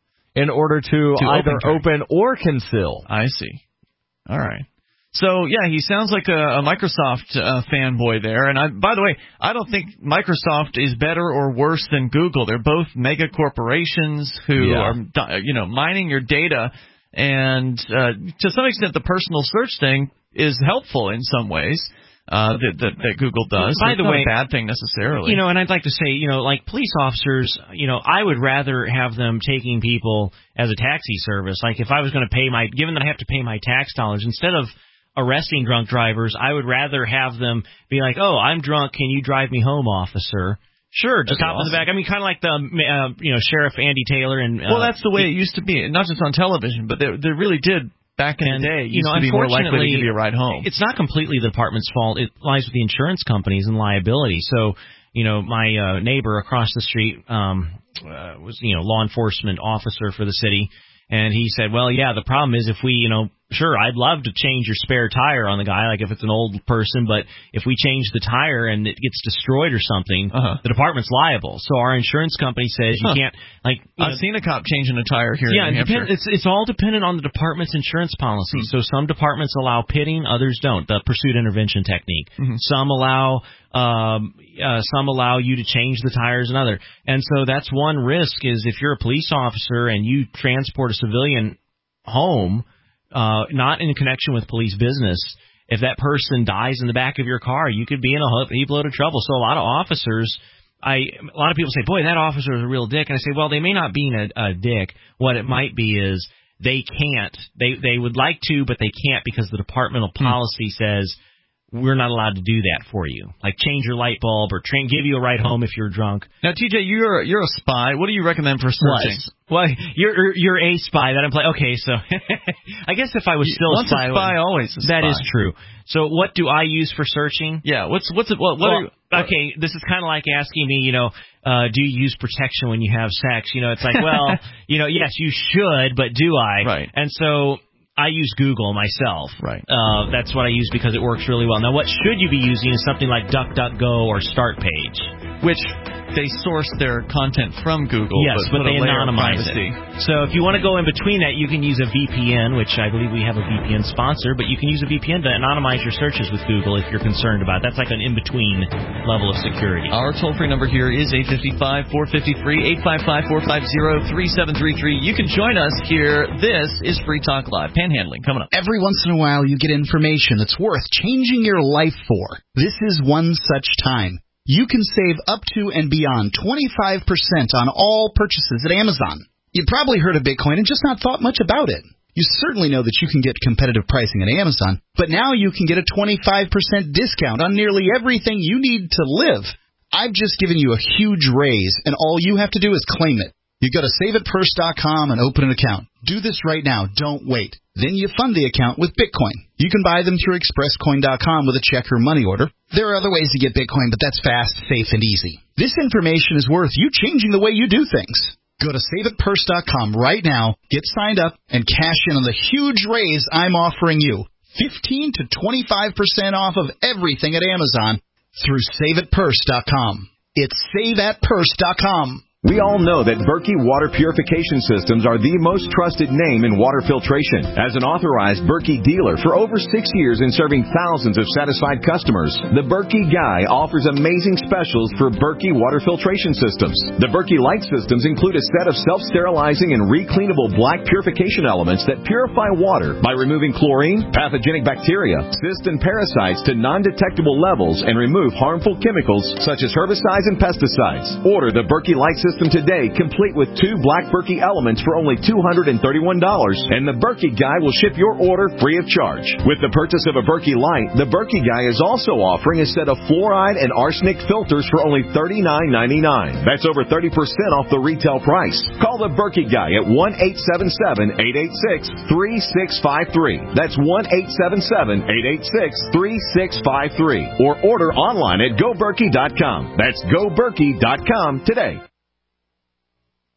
C: in order to,
B: To
C: either
B: open carry.
C: open or conceal.
B: I see. All right. So, yeah, he sounds like a, a Microsoft uh, fanboy there. And I, by the way, I don't think Microsoft is better or worse than Google. They're both mega corporations who
C: Yeah.
B: are, you know, mining your data. And uh, to some extent, the personal search thing is helpful in some ways uh, that, that, that Google does.
L: By
B: It's
L: the
B: not
L: way,
B: a bad thing necessarily.
L: You know, and I'd like to say, you know, like police officers, you know, I would rather have them taking people as a taxi service. Like if I was going to pay my, given that I have to pay my tax dollars, instead of arresting drunk drivers, I would rather have them be like, oh, I'm drunk, can you drive me home, officer? Sure, just
B: That'd be
L: hop in the back. I mean, kind of like the, uh, you know, Sheriff Andy Taylor and. Uh,
B: well, that's the way it used to be, not just on television, but they, they really did back in
L: and,
B: the day. It
L: you
B: used
L: know,
B: to be more likely to
L: unfortunately,
B: give you a ride home.
L: It's not completely the department's fault. It lies with the insurance companies and liability. So, you know, my uh, neighbor across the street um, uh, was, you know, law enforcement officer for the city. And he said, well, yeah, the problem is if we, you know, sure, I'd love to change your spare tire on the guy, like if it's an old person, but if we change the tire and it gets destroyed or something,
B: uh-huh.
L: the department's liable. So our insurance company says you
B: Huh.
L: can't, like, you
B: I've
L: know,
B: seen a cop changing a tire here
L: yeah,
B: in New
L: it depend,
B: Hampshire.
L: it's it's all dependent on the department's insurance policy.
B: Hmm.
L: So some departments allow pitting, others don't. The pursuit intervention technique.
B: Mhm.
L: Some allow um, uh, some allow you to change the tires, and other. And so that's one risk is if you're a police officer and you transport a civilian home, uh, not in connection with police business. If that person dies in the back of your car, you could be in a heap load of trouble. So a lot of officers. I a lot of people say, boy, that officer is a real dick. And I say, well, they may not be a, a dick. What it might be is they can't. They they would like to, but they can't because the departmental policy says we're not allowed to do that for you. Like change your light bulb or train, give you a ride home if you're drunk.
B: Now, T J, you're you're a spy. What do you recommend for searching?
L: Well, you're you're a spy. That implies okay. So I guess if I was still
B: Once
L: a spy,
B: a spy, always a spy.
L: That is true. So what do I use for searching?
B: Yeah. What's what's it? What? what
L: Well,
B: are you, what?
L: okay, this is kind of like asking me, you know, uh, do you use protection when you have sex? You know, it's like, well, you know, yes, you should, but do I?
B: Right.
L: And so I use Google myself.
B: Right.
L: Uh, that's what I use because it works really well. Now, what should you be using is something like DuckDuckGo or StartPage,
B: which they source their content from Google.
L: Yes,
B: but,
L: but
B: put
L: they
B: a layer of
L: anonymize
B: privacy.
L: it. So if you want to go in between that, you can use a V P N, which I believe we have a V P N sponsor, but you can use a V P N to anonymize your searches with Google if you're concerned about it. That's like an in-between level of security.
B: Our toll-free number here is eight five five, four five zero, free, eight five five, four five zero, three seven three three. You can join us here. This is Free Talk Live. Panhandling coming up.
J: Every once in a while you get information that's worth changing your life for. This is one such time. You can save up to and beyond twenty-five percent on all purchases at Amazon. You've probably heard of Bitcoin and just not thought much about it. You certainly know that you can get competitive pricing at Amazon, but now you can get a twenty-five percent discount on nearly everything you need to live. I've just given you a huge raise, and all you have to do is claim it. You go to save it purse dot com and open an account. Do this right now. Don't wait. Then you fund the account with Bitcoin. You can buy them through express coin dot com with a check or money order. There are other ways to get Bitcoin, but that's fast, safe, and easy. This information is worth you changing the way you do things. Go to save it purse dot com right now, get signed up, and cash in on the huge raise I'm offering you. fifteen to twenty-five percent off of everything at Amazon through save it purse dot com. It's save at purse dot com.
U: We all know that Berkey Water Purification Systems are the most trusted name in water filtration. As an authorized Berkey dealer for over six years and serving thousands of satisfied customers, the Berkey Guy offers amazing specials for Berkey water filtration systems. The Berkey Light systems include a set of self-sterilizing and recleanable black purification elements that purify water by removing chlorine, pathogenic bacteria, cysts, and parasites to non-detectable levels and remove harmful chemicals such as herbicides and pesticides. Order the Berkey Light system System today, complete with two black Berkey elements for only two hundred thirty-one dollars, and the Berkey Guy will ship your order free of charge. With the purchase of a Berkey Light, the Berkey Guy is also offering a set of fluoride and arsenic filters for only thirty-nine ninety-nine. That's over thirty percent off the retail price. Call the Berkey Guy at one eight seven seven, eight eight six, three six five three. That's one eight seven seven, eight eight six, three six five three. Or order online at go berkey dot com. That's go berkey dot com today.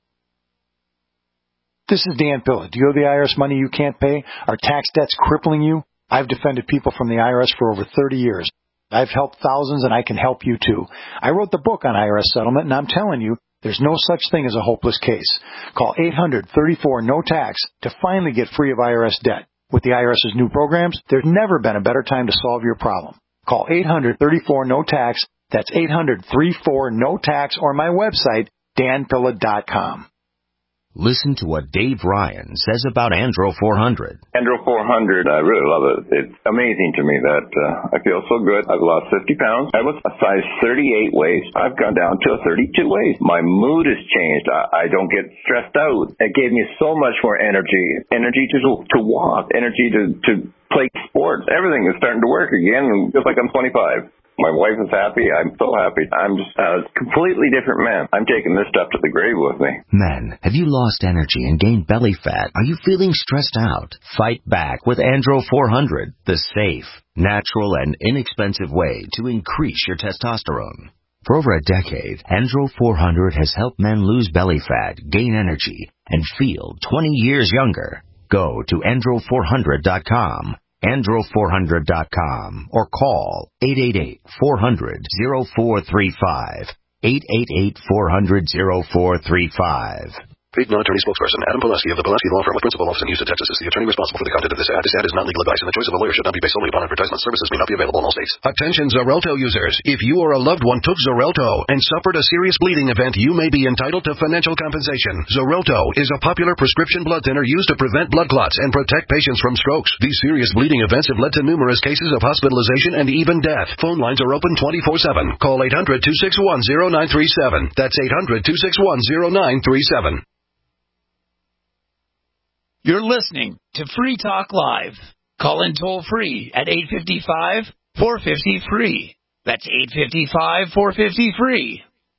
A: This is Dan Pilla. Do you owe the I R S money you can't pay? Are tax debts crippling you? I've defended people from the I R S for over thirty years. I've helped thousands, and I can help you too. I wrote the book on I R S settlement, and I'm telling you, there's no such thing as a hopeless case. Call eight hundred, thirty-four, no tax to finally get free of I R S debt. With the IRS's new programs, there's never been a better time to solve your problem. Call eight hundred, thirty-four, no tax. That's eight hundred, thirty-four, no tax, or my website, dan pilla dot com.
I: Listen to what Dave Ryan says about Andro four hundred.
V: Andro four hundred, I really love it. It's amazing to me that uh, I feel so good. I've lost fifty pounds. I was a size thirty-eight waist. I've gone down to a thirty-two waist. My mood has changed. I, I don't get stressed out. It gave me so much more energy. Energy to to walk. Energy to, to play sports. Everything is starting to work again, just like I'm twenty-five. My wife is happy. I'm so happy. I'm just a completely different man. I'm taking this stuff to the grave with me.
I: Men, have you lost energy and gained belly fat? Are you feeling stressed out? Fight back with Andro four hundred, the safe, natural, and inexpensive way to increase your testosterone. For over a decade, Andro four hundred has helped men lose belly fat, gain energy, and feel twenty years younger. Go to andro four hundred dot com. andro four hundred dot com or call eight eight eight, four hundred, oh four three five, eight eight eight, four hundred, oh four three five.
T: Paid non-attorney spokesperson Adam Pulaski of the Pulaski Law Firm with principal office in Houston, Texas is the attorney responsible for the content of this ad. This ad is not legal advice, and the choice of a lawyer should not be based solely upon advertisement. Services may not be available in all states.
S: Attention Xarelto users. If you or a loved one took Xarelto and suffered a serious bleeding event, you may be entitled to financial compensation. Xarelto is a popular prescription blood thinner used to prevent blood clots and protect patients from strokes. These serious bleeding events have led to numerous cases of hospitalization and even death. Phone lines are open twenty-four seven. Call eight hundred, two six one, oh nine three seven. That's eight hundred, two six one, oh nine three seven.
K: You're listening to Free Talk Live. Call in toll free at eight five five, four five zero, free. That's eight five five, four five zero, free.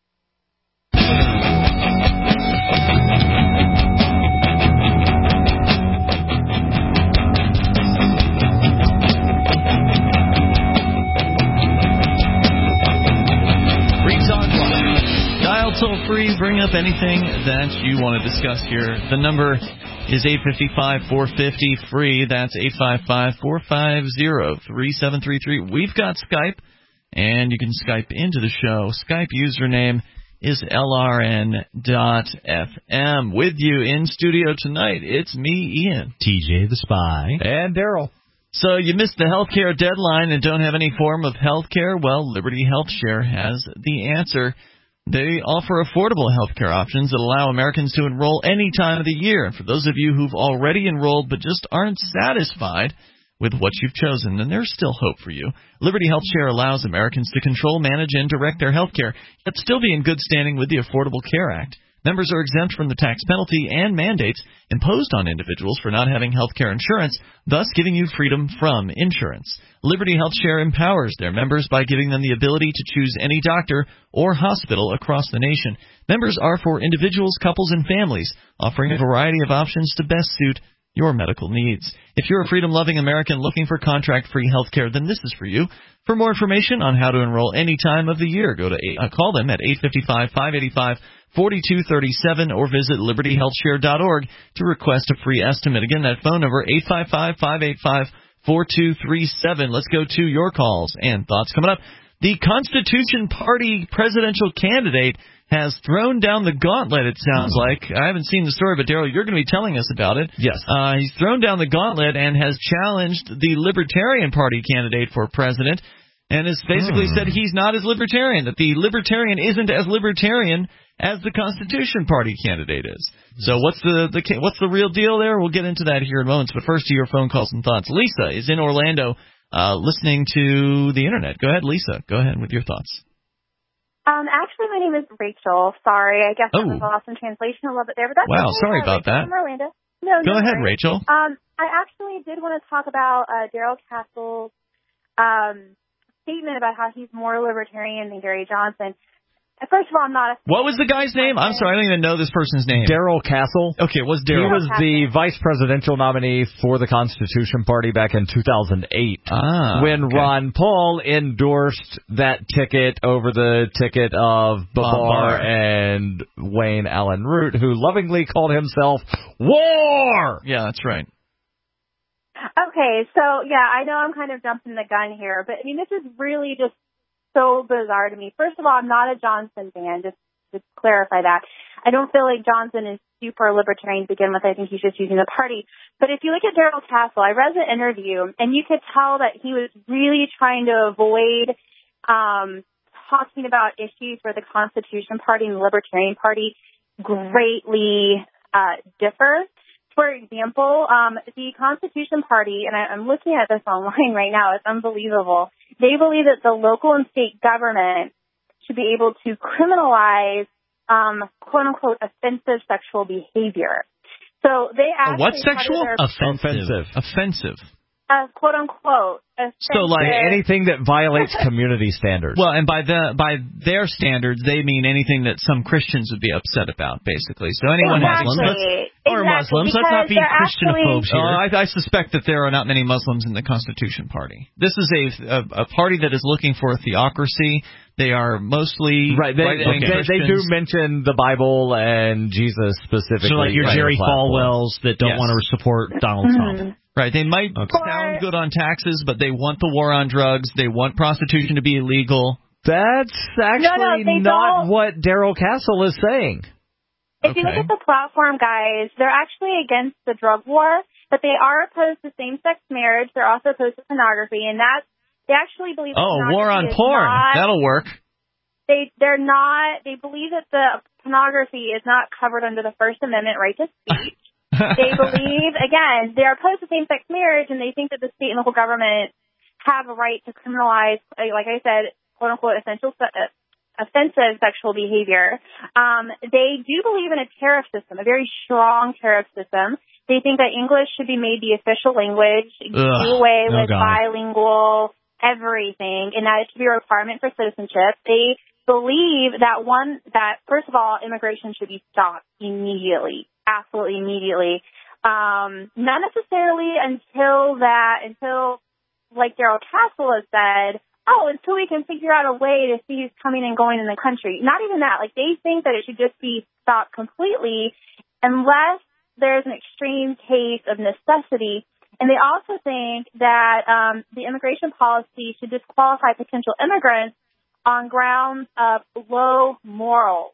B: Free Talk Live. Dial toll free. Bring up anything that you want to discuss here. The number is eight five five, four five zero, free. That's eight five five, four five zero, three seven three three. We've got Skype, and you can Skype into the show. Skype username is L R N dot F M. With you in studio tonight, it's me, Ian.
L: T J the Spy.
C: And Daryl.
B: So you missed the healthcare deadline and don't have any form of healthcare? Well, Liberty HealthShare has the answer. They offer affordable healthcare options that allow Americans to enroll any time of the year. And for those of you who've already enrolled but just aren't satisfied with what you've chosen, then there's still hope for you. Liberty HealthShare allows Americans to control, manage, and direct their healthcare, yet still be in good standing with the Affordable Care Act. Members are exempt from the tax penalty and mandates imposed on individuals for not having health care insurance, thus giving you freedom from insurance. Liberty HealthShare empowers their members by giving them the ability to choose any doctor or hospital across the nation. Members are for individuals, couples, and families, offering a variety of options to best suit your medical needs. If you're a freedom-loving American looking for contract-free health care, then this is for you. For more information on how to enroll any time of the year, go to uh, call them at eight five five, five eight five, four two three seven or visit liberty health share dot org to request a free estimate. Again, that phone number, eight five five, five eight five, four two three seven. Let's go to your calls and thoughts coming up. The Constitution Party presidential candidate has thrown down the gauntlet, it sounds like. I haven't seen the story, but Daryl, you're going to be telling us about it.
C: Yes.
B: Uh, he's thrown down the gauntlet and has challenged the Libertarian Party candidate for president and has basically hmm. said he's not as libertarian, that the Libertarian isn't as libertarian as the Constitution Party candidate is. So what's the, the what's the real deal there? We'll get into that here in moments, but first to your phone calls and thoughts. Lisa is in Orlando uh, listening to the Internet. Go ahead, Lisa. Go ahead with your thoughts.
W: Um, actually, my name is Rachel. Sorry, I guess
B: oh.
W: I was lost in translation a little bit there, but that's
B: wow.
W: okay.
B: Sorry
W: Hi,
B: about
W: Rachel
B: that.
W: From Orlando. No,
B: Go
W: no
B: ahead,
W: worries.
B: Rachel.
W: Um, I actually did want to talk about uh, Darrell Castle's um, statement about how he's more libertarian than Gary Johnson. First of all, I'm not a...
B: What was the guy's name? I'm sorry, I don't even know this person's name.
C: Darrell Castle.
B: Okay, it was
C: He
B: Darrell.
C: was the vice presidential nominee for the Constitution Party back in two thousand eight.
B: Ah,
C: when
B: okay.
C: Ron Paul endorsed that ticket over the ticket of Babar
B: Babar.
C: and Wayne Allen Root, who lovingly called himself War!
B: Yeah, that's right.
W: Okay, so, yeah, I know I'm kind of jumping the gun here, but, I mean, this is really just so bizarre to me. First of all, I'm not a Johnson fan, just to clarify that. I don't feel like Johnson is super libertarian to begin with. I think he's just using the party. But if you look at Darrell Castle, I read the interview, and you could tell that he was really trying to avoid um, talking about issues where the Constitution Party and the Libertarian Party greatly uh, differ. For example, um, the Constitution Party, and I, I'm looking at this online right now, it's unbelievable. They believe that the local and state government should be able to criminalize, um, quote unquote, offensive sexual behavior. So they actually...
B: What sexual?
W: Their,
B: Offensive. Offensive.
W: Uh, quote unquote.
B: So, like
C: anything that violates community standards.
B: Well, and by the by their standards, they mean anything that some Christians would be upset about, basically. So anyone
W: exactly.
B: Muslims,
W: let's,
L: or
W: exactly,
L: Muslims, let's not be Christianophobes
B: Oh,
L: here.
B: I, I suspect that there are not many Muslims in the Constitution Party. This is a a, a party that is looking for a theocracy. They are mostly
C: right. They,
B: right-wing
C: they, they do mention the Bible and Jesus specifically.
L: So like your
C: right,
L: Jerry Falwells that don't
B: Yes.
L: want to support Donald
W: Mm-hmm.
L: Trump.
B: Right, they might
L: Okay.
B: sound good on taxes, but they want the war on drugs. They want prostitution to be illegal.
C: That's actually
W: no, no, they
C: not
W: don't.
C: what Darrell Castle is saying.
W: If you look at the platform, guys, they're actually against the drug war, but they are opposed to same-sex marriage. They're also opposed to pornography, and that's, they actually believe that
B: Oh, war on
W: pornography is
B: porn.
W: not-
B: That'll work.
W: They, they're not, they believe that the pornography is not covered under the First Amendment right to speech. They believe, again, they're opposed to same-sex marriage, and they think that the state and local government have a right to criminalize, like I said, quote-unquote, essential, uh, offensive sexual behavior. Um, they do believe in a tariff system, a very strong tariff system. They think that English should be made the official language,
L: Ugh.
W: do away
L: Oh,
W: with
L: God.
W: bilingual everything, and that it should be a requirement for citizenship. They believe that one, that first of all, immigration should be stopped immediately. Absolutely immediately. Um, not necessarily until that, until, like Darrell Castle has said, oh, until we can figure out a way to see who's coming and going in the country. Not even that. Like, they think that it should just be stopped completely unless there's an extreme case of necessity. And they also think that um, the immigration policy should disqualify potential immigrants on grounds of low morals.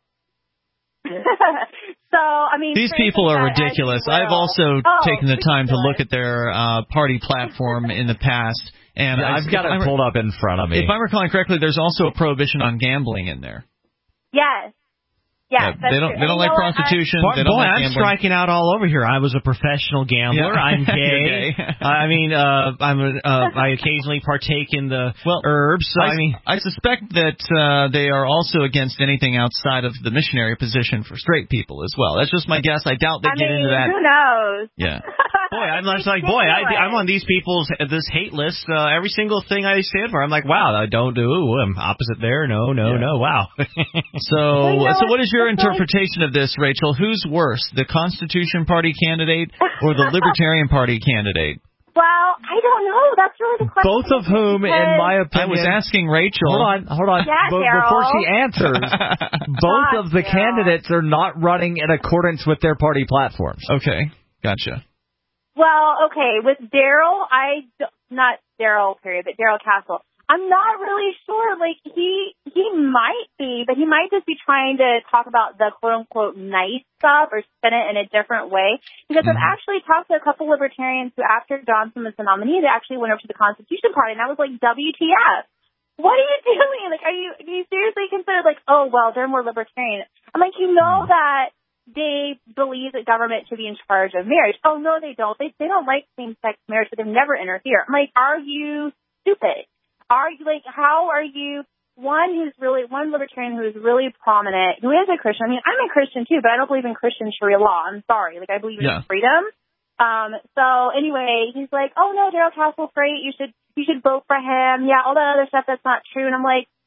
W: So, I mean,
B: These people are ridiculous. I've also
W: oh,
B: taken the time to look at their uh, party platform in the past, and
C: Yeah, I've got it pulled up in front of me.
B: If I'm recalling correctly, there's also a prohibition on gambling in there.
W: Yes. Yes,
B: Yeah, they don't. They don't like prostitution.
L: Boy,
B: they don't
L: boy
B: like
L: I'm
B: gambling.
L: striking out all over here. I was a professional gambler.
B: Yeah.
L: I'm
B: You're
L: gay.
B: gay.
L: I mean, uh, I'm a, uh, I occasionally partake in the
B: well,
L: herbs. So
B: I,
L: I mean,
B: I suspect that uh, they are also against anything outside of the missionary position for straight people as well. That's just my guess. I doubt they
W: I
B: get
W: mean,
B: into that.
W: who knows?
B: Yeah.
L: boy, I'm just like, boy, I, I'm on these people's this hate list. Uh, every single thing I stand for, I'm like, wow, I don't do. I'm opposite there. No, no,
B: Yeah.
L: no. Wow.
B: So,
W: Well, you know
B: so what
W: what?
B: is your
W: That's like-
B: interpretation of this, Rachel? Who's worse, the Constitution Party candidate or the Libertarian Party candidate?
W: Well, I don't know. That's really the question.
C: Both of whom, in my
B: I
C: opinion...
B: was asking Rachel.
C: Hold on, hold on.
W: Yeah,
C: Be-
W: Daryl.
C: before she answers, both
W: God,
C: of the
W: Daryl.
C: candidates are not running in accordance with their party platforms.
B: Okay, gotcha.
W: Well, okay, with Daryl, I d- not Daryl period, but Darrell Castle. I'm not really sure. Like he he might be, but he might just be trying to talk about the quote unquote nice stuff or spin it in a different way. Because
B: Mm-hmm.
W: I've actually talked to a couple libertarians who, after Johnson was the nominee, they actually went over to the Constitution Party, and I was like, W T F? What are you doing? Like, are you do you seriously consider like, oh well, they're more libertarian? I'm like, you know that they believe that government should be in charge of marriage. Oh no, they don't. They they don't like same sex marriage, but they never interfere. I'm like, are you stupid? Are you like, how are you, one who's really, one libertarian who is really prominent, who is a Christian. I mean, I'm a Christian too, but I don't believe in Christian Sharia law. I'm sorry. Like, I believe in
B: Yeah.
W: freedom. Um, so anyway, he's like, oh no, Darrell Castle's great. You should, you should vote for him. Yeah, all that other stuff, that's not true. And I'm like,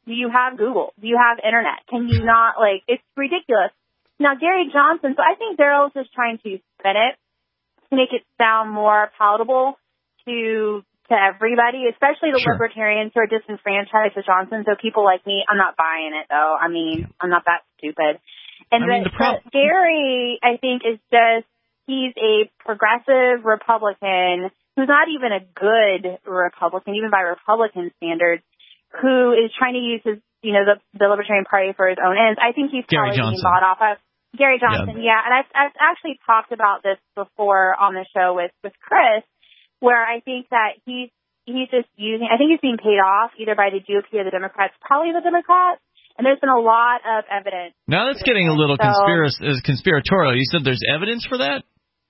W: Do you have Google? Do you have Internet? Can you not, like, it's ridiculous. Now, Gary Johnson, so I think Daryl's just trying to spin it to make it sound more palatable to to everybody, especially the sure. libertarians who are disenfranchised with Johnson. So people like me, I'm not buying it, though. I mean, I'm not that stupid. And
L: I mean,
W: the,
L: the pro-
W: Gary, I think, is just, he's a progressive Republican who's not even a good Republican, even by Republican standards, who is trying to use his, you know, the, the Libertarian Party for his own ends. I think he's
B: Gary
W: probably
B: Johnson.
W: being bought off of Gary Johnson, yeah. yeah. And I've, I've actually talked about this before on the show with, with Chris, where I think that he's, he's just using, I think he's being paid off either by the G O P or the Democrats, probably the Democrats. And there's been a lot of evidence.
B: Now that's getting a little
W: so,
B: conspirac- conspiratorial. You said there's evidence for that?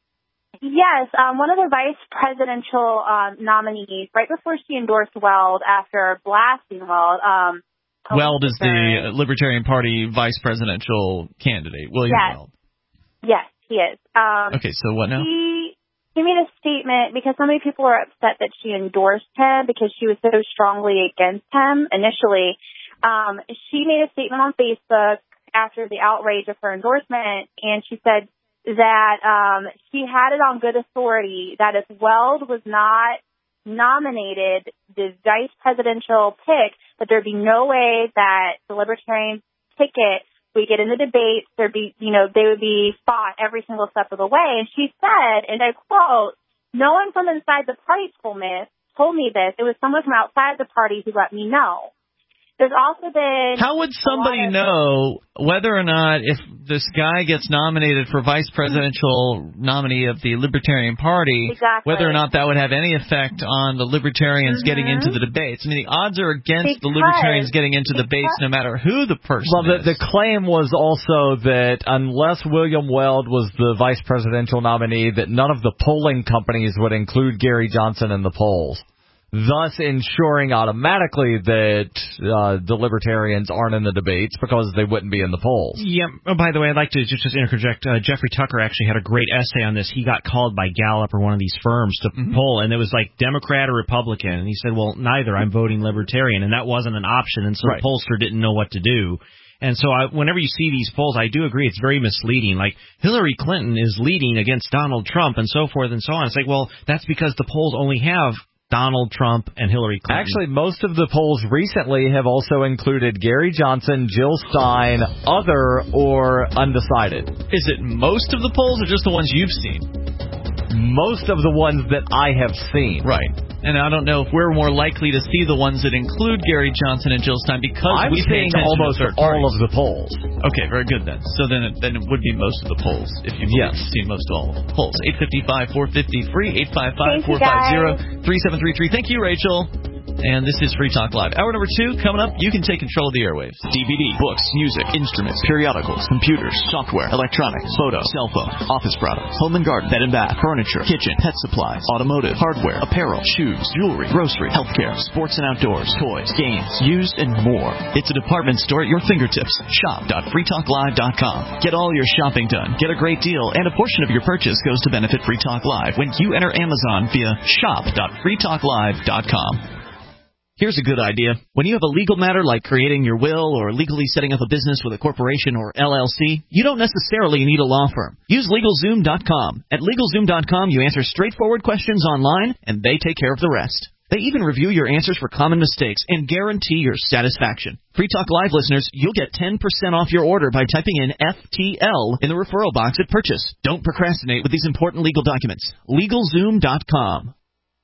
W: Yes, um, one of the vice presidential um, nominees, right before she endorsed Weld after blasting Weld. Um,
B: Weld is the Libertarian Party vice presidential candidate, William
W: yes.
B: Weld.
W: Yes, he is. Um,
B: okay, so what now?
W: He, he made a statement because so many people were upset that she endorsed him because she was so strongly against him initially. Um, she made a statement on Facebook after the outrage of her endorsement, and she said that um, she had it on good authority that if Weld was not nominated the vice presidential pick, that there'd be no way that the Libertarian ticket would get in the debates. There'd be, you know, they would be fought every single step of the way. And she said, and I quote, "No one from inside the party told me, told me this. It was someone from outside the party who let me know." There's also been...
B: How would somebody know whether or not, if this guy gets nominated for vice presidential nominee of the Libertarian Party,
W: exactly.
B: whether or not that would have any effect on the Libertarians
W: mm-hmm.
B: getting into the debates? I mean, the odds are against
W: because,
B: the Libertarians getting into
W: because,
B: debates no matter who the person
C: well, the,
B: is.
C: the claim was also that unless William Weld was the vice presidential nominee, that none of the polling companies would include Gary Johnson in the polls, thus ensuring automatically that uh, the Libertarians aren't in the debates because they wouldn't be in the polls.
L: Yeah. Oh, by the way, I'd like to just, just interject. Uh, Jeffrey Tucker actually had a great essay on this. He got called by Gallup or one of these firms to mm-hmm. poll, and it was like Democrat or Republican. And he said, well, neither. I'm voting Libertarian. And that wasn't an option, and so right. the pollster didn't know what to do. And so I, whenever you see these polls, I do agree it's very misleading. Like, Hillary Clinton is leading against Donald Trump and so forth and so on. It's like, well, that's because the polls only have Donald Trump and Hillary Clinton.
C: Actually, most of the polls recently have also included Gary Johnson, Jill Stein, other, or undecided.
B: Is it most of the polls or just the ones you've seen?
C: Most of the ones that I have seen.
B: Right. And I don't know if we're more likely to see the ones that include Gary Johnson and Jill Stein because
C: I'm
B: we pay
C: seeing almost all
B: parties.
C: of the polls.
B: Okay, very good then. So then it, then it would be most of the polls if you've
C: yes.
B: seen most of all of the polls. eight five five, four five zero, free, eight five five, four five zero, three seven three three. Thank you, Rachel. And this is Free Talk Live. Hour number two, coming up, you can take control of the airwaves. D V D, books, music, instruments, periodicals, computers, software, electronics, photo, cell phone, office products, home and garden, bed and bath, furniture, kitchen, pet supplies, automotive, hardware, apparel, shoes, jewelry, grocery, healthcare, sports and outdoors, toys, games, used, and more. It's a department store at your fingertips. shop dot free talk live dot com. Get all your shopping done. Get a great deal, and a portion of your purchase goes to benefit Free Talk Live when you enter Amazon via shop dot free talk live dot com. Here's a good idea. When you have a legal matter like creating your will or legally setting up a business with a corporation or L L C, you don't necessarily need a law firm. Use LegalZoom dot com. At LegalZoom dot com, you answer straightforward questions online, and they take care of the rest. They even review your answers for common mistakes and guarantee your satisfaction. Free Talk Live listeners, you'll get ten percent off your order by typing in F T L in the referral box at purchase. Don't procrastinate with these important legal documents. LegalZoom dot com.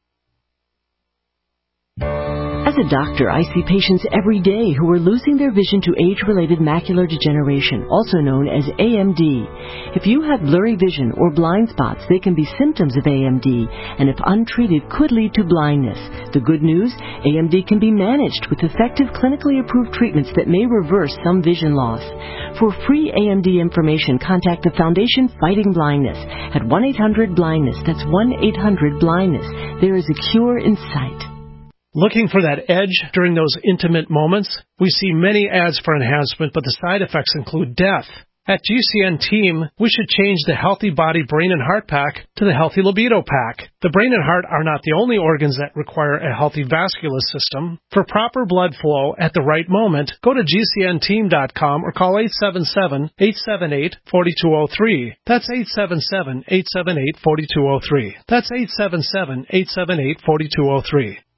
D: As a doctor, I see patients every day who are losing their vision to age-related macular degeneration, also known as A M D. If you have blurry vision or blind spots, they can be symptoms of A M D, and if untreated, could lead to blindness. The good news, A M D can be managed with effective clinically approved treatments that may reverse some vision loss. For free A M D information, contact the Foundation Fighting Blindness at one eight hundred blindness. That's one eight hundred blindness. There is a cure in sight.
E: Looking for that edge during those intimate moments? We see many ads for enhancement, but the side effects include death. At G C N Team, we should change the Healthy Body, Brain, and Heart Pack to the Healthy Libido Pack. The brain and heart are not the only organs that require a healthy vascular system. For proper blood flow at the right moment, go to G C N team dot com or call eight seven seven, eight seven eight, four two zero three. That's eight seven seven, eight seven eight, four two zero three. That's eight seven seven, eight seven eight, four two zero three.